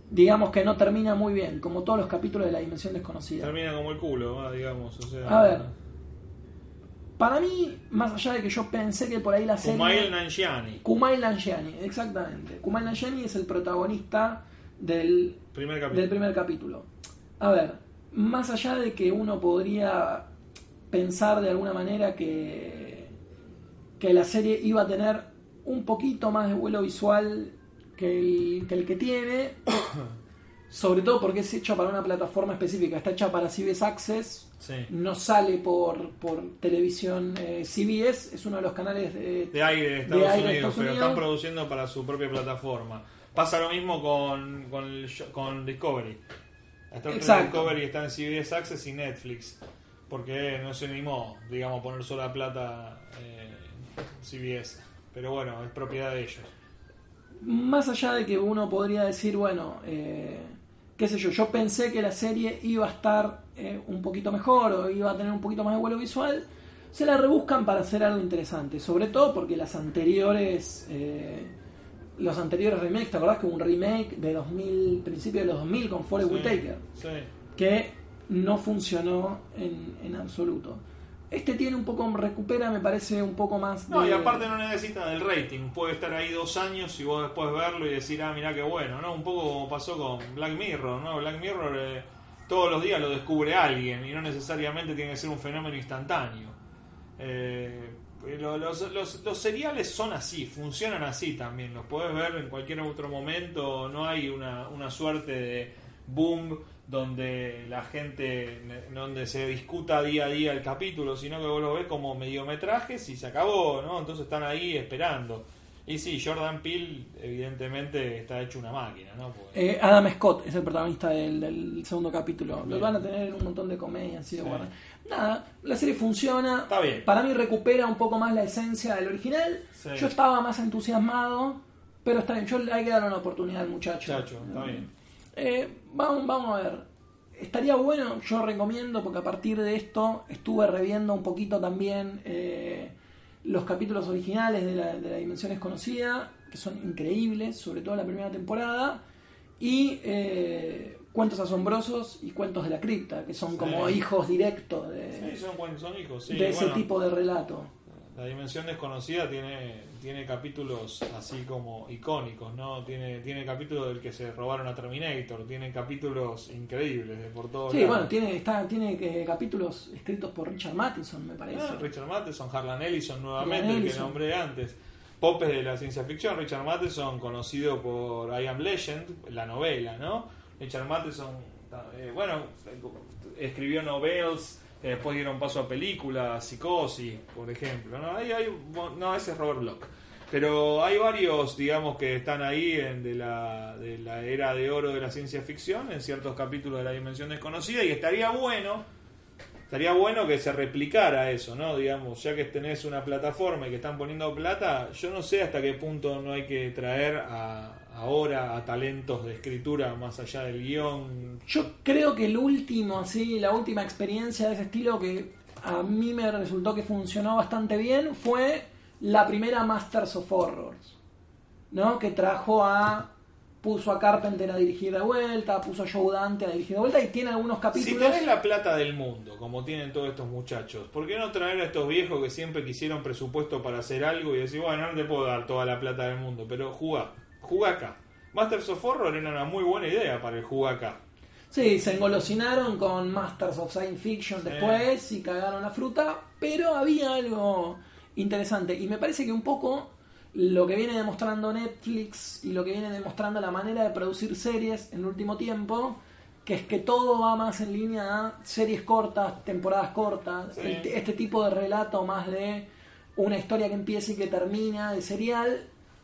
digamos que no termina muy bien, como todos los capítulos de La Dimensión Desconocida. Termina como el culo, digamos. O sea, A ver, para mí, más allá de que yo pensé que por ahí la serie... Kumail Nanjiani, exactamente. Kumail Nanjiani es el protagonista del primer capítulo. A ver, más allá de que uno podría pensar de alguna manera que la serie iba a tener un poquito más de vuelo visual que el que tiene, sobre todo porque es hecha para una plataforma específica, está hecha para CBS Access, sí. No sale por televisión. CBS es uno de los canales de aire de Estados Unidos, pero están produciendo para su propia plataforma. Pasa lo mismo con Discovery. Discovery está en CBS Access y Netflix, porque no se animó, digamos, a poner sola plata CBS, pero bueno, es propiedad de ellos. Más allá de que uno podría decir, bueno, qué sé yo pensé que la serie iba a estar un poquito mejor o iba a tener un poquito más de vuelo visual, se la rebuscan para hacer algo interesante, sobre todo porque los anteriores remakes, ¿te acordás que hubo un remake de principios de los 2000 con Forest Whitaker? Sí. Que no funcionó en absoluto. Este tiene un poco, recupera, me parece, un poco más de... No, y aparte no necesita del rating. Puede estar ahí 2 años y vos después verlo y decir, mirá qué bueno, ¿no? Un poco como pasó con Black Mirror, ¿no? Black Mirror todos los días lo descubre alguien y no necesariamente tiene que ser un fenómeno instantáneo. Los seriales son así, funcionan así también. Los podés ver en cualquier otro momento. No hay una suerte de boom donde la gente, donde se discuta día a día el capítulo, sino que vos lo ves como mediometrajes y se acabó, ¿no? Entonces están ahí esperando. Y sí, Jordan Peele evidentemente está hecho una máquina, ¿no? Porque... Adam Scott es el protagonista del segundo capítulo. Lo van a tener un montón de comedia, así de guarda. Nada, la serie funciona. Está bien. Para mí recupera un poco más la esencia del original. Sí. Yo estaba más entusiasmado, pero está bien, hay que darle una oportunidad al muchacho. Está bien. Vamos a ver. Estaría bueno, yo recomiendo, porque a partir de esto estuve reviendo un poquito también los capítulos originales de la Dimensión Desconocida, que son increíbles, sobre todo la primera temporada, y Cuentos Asombrosos y Cuentos de la Cripta, que son como hijos directos de, son hijos, de ese tipo de relato. La Dimensión Desconocida tiene capítulos así como icónicos, ¿no? Tiene capítulos del que se robaron a Terminator, tiene capítulos increíbles de por todos lados. Bueno, tiene capítulos escritos por Richard Matheson, me parece. Richard Matheson, Harlan Ellison nuevamente, el que nombré antes. Popes de la ciencia ficción, Richard Matheson, conocido por I Am Legend, la novela, ¿no? Richard Matheson, escribió novelas, que después dieron paso a películas, Psicosis, por ejemplo, ¿no? Ese es Robert Bloch. Pero hay varios, digamos, que están ahí de la era de oro de la ciencia ficción, en ciertos capítulos de La Dimensión Desconocida, y estaría bueno que se replicara eso, ¿no? Digamos, ya que tenés una plataforma y que están poniendo plata, yo no sé hasta qué punto no hay que traer ahora a talentos de escritura más allá del guión. Yo creo que la última experiencia de ese estilo que a mí me resultó que funcionó bastante bien fue la primera Masters of Horrors, ¿no? Que puso a Carpenter a dirigir de vuelta, puso a Joe Dante a dirigir de vuelta, y tiene algunos capítulos... Si tenés la plata del mundo, como tienen todos estos muchachos, ¿por qué no traer a estos viejos que siempre quisieron presupuesto para hacer algo y decir, bueno, no te puedo dar toda la plata del mundo, pero jugá acá? Masters of Horror era una muy buena idea para el jugá acá. Sí, se engolosinaron con Masters of Science Fiction después y cagaron la fruta, pero había algo interesante, y me parece que un poco lo que viene demostrando Netflix y lo que viene demostrando la manera de producir series en el último tiempo, que es que todo va más en línea a series cortas, temporadas cortas, este tipo de relato más de una historia que empieza y que termina, de serial,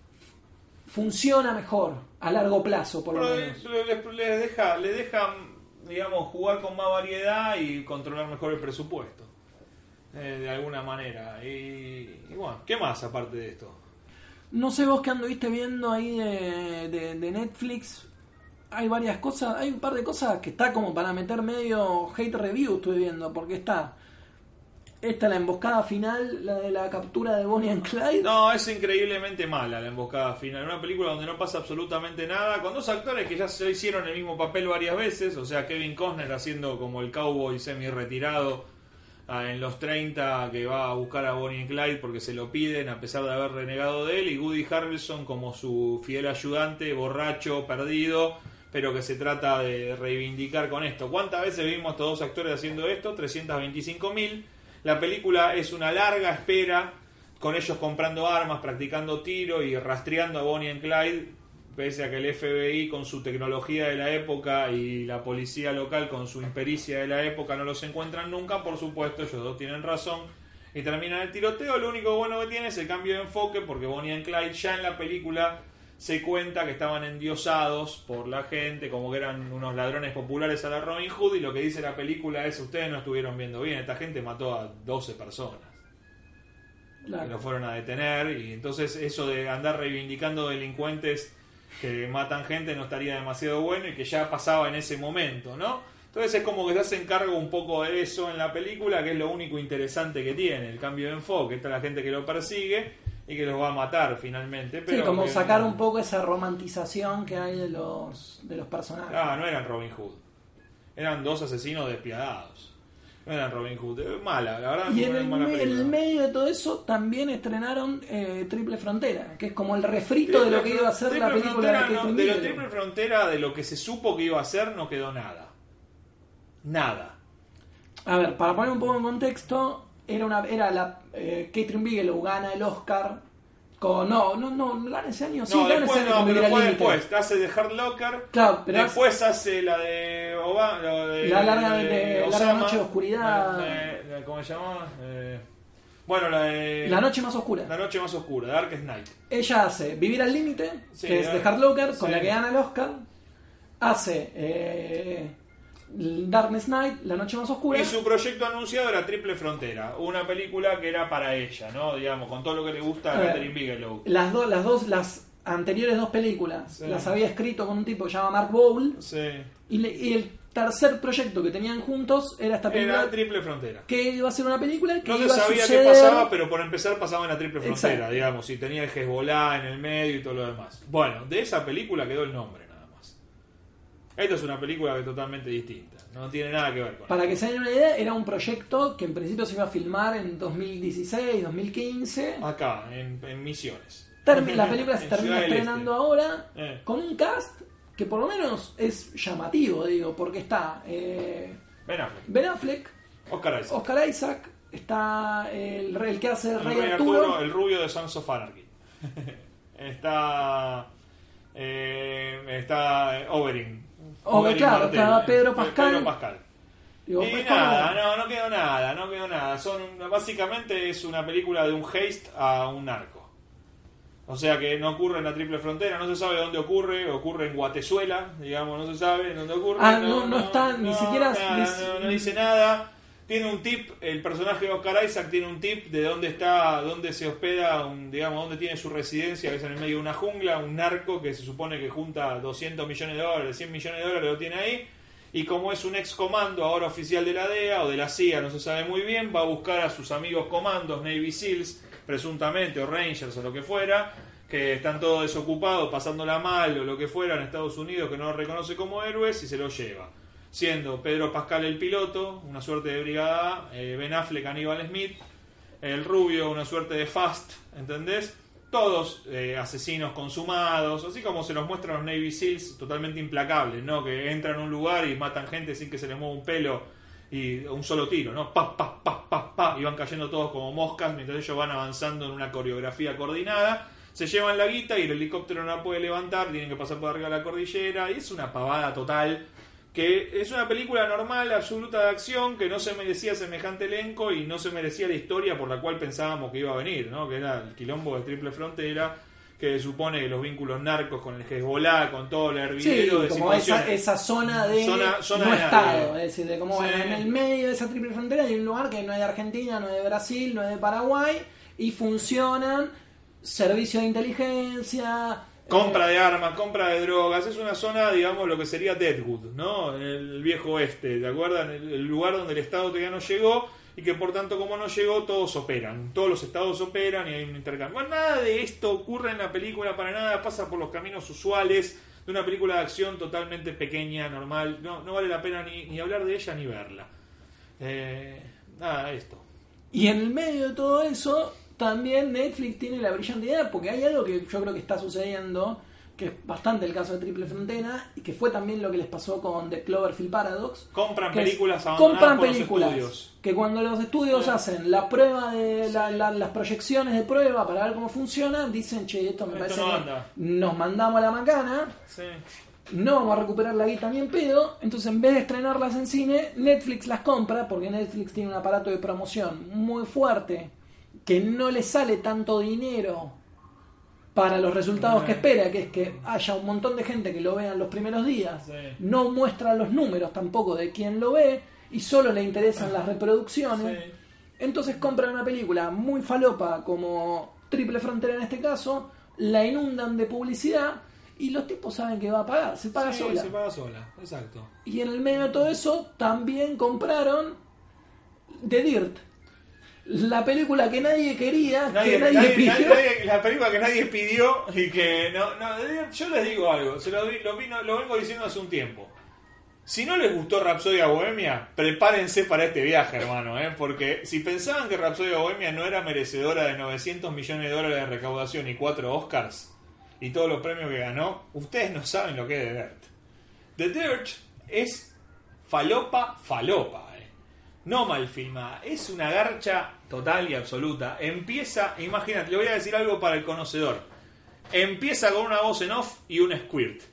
funciona mejor a largo plazo, por lo menos. Le deja, digamos, jugar con más variedad y controlar mejor el presupuesto, de alguna manera. Y bueno, ¿qué más aparte de esto? No sé vos qué anduviste viendo ahí de Netflix. Hay varias cosas, hay un par de cosas que está como para meter medio hate review, estuve viendo, porque está Esta la emboscada final, la de la captura de Bonnie and Clyde. No, es increíblemente mala la emboscada final. Una película donde no pasa absolutamente nada, con dos actores que ya se hicieron el mismo papel varias veces. O sea, Kevin Costner haciendo como el cowboy semi-retirado en los 30 que va a buscar a Bonnie and Clyde porque se lo piden a pesar de haber renegado de él. Y Woody Harrelson como su fiel ayudante, borracho, perdido, pero que se trata de reivindicar con esto. ¿Cuántas veces vimos estos dos actores haciendo esto? 325.000. La película es una larga espera, con ellos comprando armas, practicando tiro y rastreando a Bonnie and Clyde, pese a que el FBI con su tecnología de la época y la policía local con su impericia de la época no los encuentran nunca. Por supuesto, ellos dos tienen razón y terminan el tiroteo. Lo único bueno que tiene es el cambio de enfoque, porque Bonnie and Clyde ya en la película se cuenta que estaban endiosados por la gente, como que eran unos ladrones populares a la Robin Hood, y lo que dice la película es: ustedes no estuvieron viendo bien, esta gente mató a 12 personas. Claro. Que lo fueron a detener, y entonces eso de andar reivindicando delincuentes que matan gente no estaría demasiado bueno, y que ya pasaba en ese momento, ¿no? Entonces es como que se hacen cargo un poco de eso en la película, que es lo único interesante que tiene, el cambio de enfoque. Está la gente que lo persigue y que los va a matar finalmente. Pero sí, como que, sacar un poco esa romantización que hay de los personajes. Ah, no eran Robin Hood. Eran dos asesinos despiadados. No eran Robin Hood. Mala, la verdad. Y en el medio de todo eso también estrenaron Triple Frontera, que es como el refrito de lo que iba a ser la película de Catherine de Bigelow. Triple Frontera, de lo que se supo que iba a ser, no quedó nada. Nada. A ver, para poner un poco en contexto, Catherine Bigelow gana el Oscar con no gana ese año, sí, gana ese año, pero fue después, hace de Hurt Locker, claro, pero después hace la de Obama, la larga noche de oscuridad, ¿cómo se llama? Bueno, la de La noche más oscura, Darkest Night. Ella hace Vivir al límite, sí, que es de Hurt Locker, con sí, la que gana el Oscar. Hace Darkest Night, La noche más oscura. Y su proyecto anunciado era Triple Frontera, una película que era para ella, ¿no? Digamos, con todo lo que le gusta a Catherine Bigelow. Las anteriores dos películas sí, las había escrito con un tipo que se llama Mark Bowl. Sí. Y el tercer proyecto que tenían juntos era esta película. Era Triple Frontera. Que iba a ser una película que no se iba sabía a suceder... qué pasaba, pero por empezar pasaba en la Triple Frontera. Exacto. Digamos, y tenía el Hezbollah en el medio y todo lo demás. Bueno, de esa película quedó el nombre nada más. Esta es una película que es totalmente distinta. No tiene nada que ver con Para que se den una idea, era un proyecto que en principio se iba a filmar en 2016, 2015. Acá, en Misiones. La película se En termina Ciudad del estrenando Este. ahora Con un cast que por lo menos es llamativo, digo, porque está Ben Affleck, Oscar Isaac, está el que hace el Rey Arturo, el rubio de Sons of Anarchy. está Oberyn. Claro, Martell, está Pedro Pascal. Digo, Y nada, no quedó nada. Básicamente es una película de un heist a un narco. O sea que no ocurre en la Triple Frontera, no se sabe dónde ocurre en Guatezuela, digamos, no se sabe dónde ocurre. No está, ni siquiera... No dice nada. Tiene un tip, el personaje de Oscar Isaac tiene un tip de dónde se hospeda, dónde tiene su residencia, que es en el medio de una jungla, un narco que se supone que junta $200 millones, 100 millones de dólares, lo tiene ahí. Y como es un ex comando, ahora oficial de la DEA o de la CIA, no se sabe muy bien, va a buscar a sus amigos comandos, Navy Seals, presuntamente, o Rangers o lo que fuera, que están todos desocupados, pasándola mal o lo que fuera en Estados Unidos, que no los reconoce como héroes, y se los lleva. Siendo Pedro Pascal el piloto, una suerte de brigada A, Ben Affleck, Aníbal Smith, el rubio, una suerte de Fast, ¿entendés? Todos asesinos consumados, así como se los muestran los Navy Seals, totalmente implacables, ¿no? Que entran a un lugar y matan gente sin que se les mueva un pelo, y un solo tiro, ¿no? Pa, pa, pa, pa, pa, y van cayendo todos como moscas mientras ellos van avanzando en una coreografía coordinada. Se llevan la guita y el helicóptero no la puede levantar, tienen que pasar por arriba de la cordillera, y es una pavada total. Que es una película normal, absoluta de acción, que no se merecía semejante elenco y no se merecía la historia por la cual pensábamos que iba a venir, ¿no? Que era el quilombo de Triple Frontera, que supone que los vínculos narcos con el Hezbollah, con todo el hervidero de como esa zona de zona no de estado, es decir, de cómo sí. En el medio de esa Triple Frontera hay un lugar que no es de Argentina, no es de Brasil, no es de Paraguay, y funcionan servicios de inteligencia, compra de armas, compra de drogas. Es una zona, digamos, lo que sería Deadwood, ¿no? El viejo oeste, ¿te acuerdan? El lugar donde el Estado todavía no llegó y que por tanto como no llegó todos operan, todos los estados operan y hay un intercambio. Bueno, nada de esto ocurre en la película, para nada, pasa por los caminos usuales de una película de acción totalmente pequeña, normal, no vale la pena ni hablar de ella ni verla. Nada de esto. Y en el medio de todo eso, también Netflix tiene la brillante idea, porque hay algo que yo creo que está sucediendo, que es bastante el caso de Triple Frontera, y que fue también lo que les pasó con The Cloverfield Paradox. Compran películas abandonadas por los estudios. Que cuando los estudios hacen la prueba de las proyecciones de prueba para ver cómo funcionan, dicen, che, esto me parece que nos mandamos a la macana. Sí. No vamos a recuperar la guita ni en pedo. Entonces, en vez de estrenarlas en cine, Netflix las compra, porque Netflix tiene un aparato de promoción muy fuerte, que no le sale tanto dinero para los resultados que espera, que es que haya un montón de gente que lo vea en los primeros días. Sí. No muestra los números tampoco de quién lo ve, y solo le interesan las reproducciones. Sí. Entonces compran una película muy falopa como Triple Frontera en este caso, la inundan de publicidad, y los tipos saben que va a pagar, se paga sola. Se paga sola, exacto. Y en el medio de todo eso también compraron The Dirt, la película que nadie quería, que nadie pidió. La película que nadie pidió y que yo les digo algo, lo vengo diciendo hace un tiempo. Si no les gustó Rapsodia Bohemia, prepárense para este viaje, hermano, porque si pensaban que Rapsodia Bohemia no era merecedora de $900 millones de recaudación y 4 Oscars y todos los premios que ganó, ustedes no saben lo que es The Dirt. The Dirt es falopa, no mal filmada, es una garcha total y absoluta. Empieza, imagínate, le voy a decir algo para el conocedor. Empieza con una voz en off y un squirt.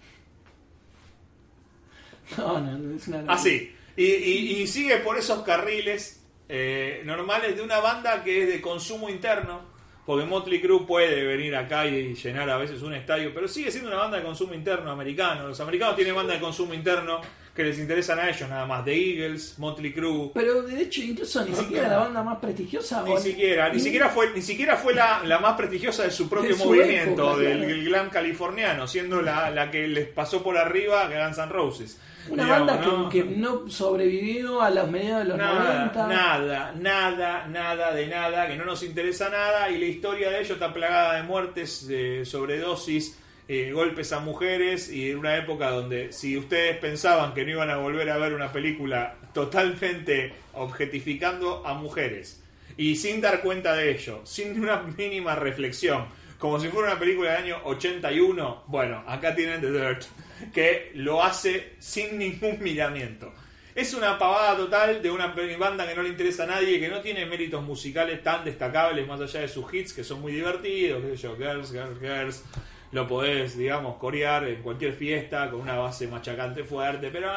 No, es una... Así. Y sigue por esos carriles normales de una banda que es de consumo interno. Porque Motley Crue puede venir acá y llenar a veces un estadio, pero sigue siendo una banda de consumo interno americano. Los americanos tienen banda de consumo interno que les interesan a ellos nada más. The Eagles, Motley Crue. Pero de hecho incluso ni siquiera la banda más prestigiosa. Ni siquiera fue la más prestigiosa de su propio movimiento, época, del glam californiano, siendo la que les pasó por arriba que Guns N' Roses. Una banda que no sobrevivió a las mediados de los 90. Nada, que no nos interesa nada, y la historia de ellos está plagada de muertes, sobredosis, golpes a mujeres, y en una época donde si ustedes pensaban que no iban a volver a ver una película totalmente objetificando a mujeres y sin dar cuenta de ello, sin una mínima reflexión, como si fuera una película del año 81, bueno, acá tienen The Dirt, que lo hace sin ningún miramiento. Es una pavada total de una banda que no le interesa a nadie, que no tiene méritos musicales tan destacables más allá de sus hits, que son muy divertidos, qué sé yo, Girls, lo podés, digamos, corear en cualquier fiesta con una base machacante fuerte, pero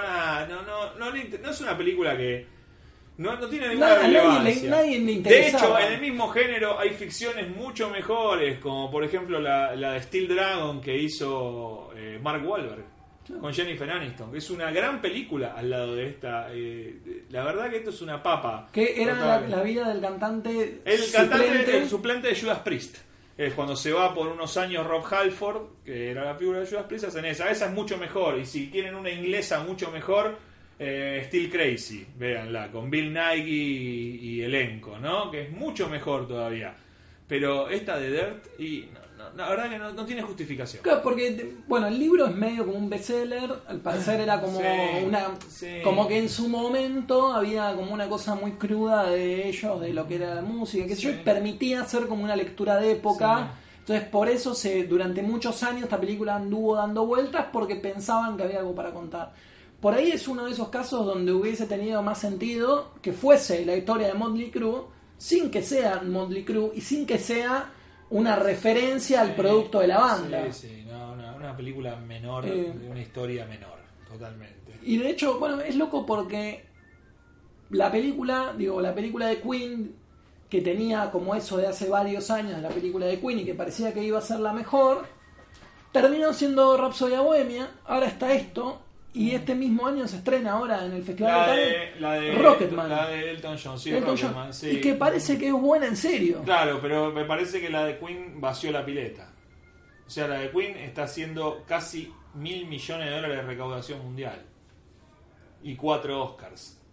no es una película que no tiene ninguna relevancia. Nadie le de interesa. hecho, en el mismo género hay ficciones mucho mejores, como por ejemplo la de Steel Dragon que hizo Mark Wahlberg con Jennifer Aniston, que es una gran película al lado de esta. La verdad que esto es una papa. Que era la vida del cantante el suplente de Judas Priest. Es cuando se va por unos años Rob Halford, que era la figura de Judas Priest, hacen esa es mucho mejor. Y si quieren una inglesa mucho mejor, Still Crazy, véanla, con Bill Nighy y elenco, ¿no? Que es mucho mejor todavía. Pero esta de Dirt, y la verdad que no tiene justificación. Claro, porque bueno, el libro es medio como un bestseller, al parecer era como como que en su momento había como una cosa muy cruda de ellos, de lo que era la música, que yo permitía hacer como una lectura de época. Entonces por eso durante muchos años esta película anduvo dando vueltas, porque pensaban que había algo para contar. Por ahí es uno de esos casos donde hubiese tenido más sentido que fuese la historia de Motley Crue, sin que sea Motley Crue y sin que sea una referencia al producto de la banda. Una película menor, una historia menor, totalmente. Y de hecho, bueno, es loco porque la película de Queen, que tenía como eso de hace varios años, la película de Queen, y que parecía que iba a ser la mejor, terminó siendo Rhapsody Bohemia. Ahora está esto. Y este mismo año se estrena ahora en el Festival de Rocketman. La de Elton John, sí, Rocketman, sí. Y que parece que es buena en serio. Claro, pero me parece que la de Queen vació la pileta. O sea, la de Queen está haciendo casi $1.000 millones de recaudación mundial. Y 4 Oscars.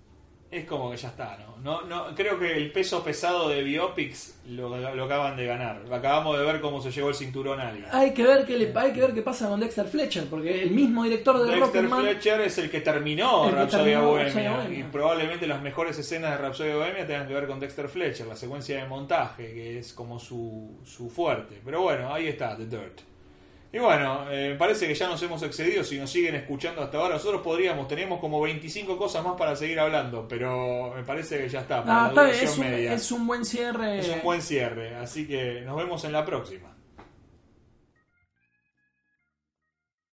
es como que ya está, ¿no? Creo que el peso pesado de biopics lo acaban de ganar. Acabamos de ver cómo se llevó el cinturón alguien. Hay que ver qué pasa con Dexter Fletcher, porque el mismo director de Dexter Rocketman... Fletcher es el que terminó Rhapsodia Bohemia. Y probablemente las mejores escenas de Rhapsodia Bohemia tengan que ver con Dexter Fletcher, la secuencia de montaje, que es como su fuerte. Pero bueno, ahí está, The Dirt. Y bueno, me parece que ya nos hemos excedido. Si nos siguen escuchando hasta ahora, nosotros teníamos como 25 cosas más para seguir hablando, pero me parece que ya está. Es un buen cierre. Es un buen cierre, así que nos vemos en la próxima.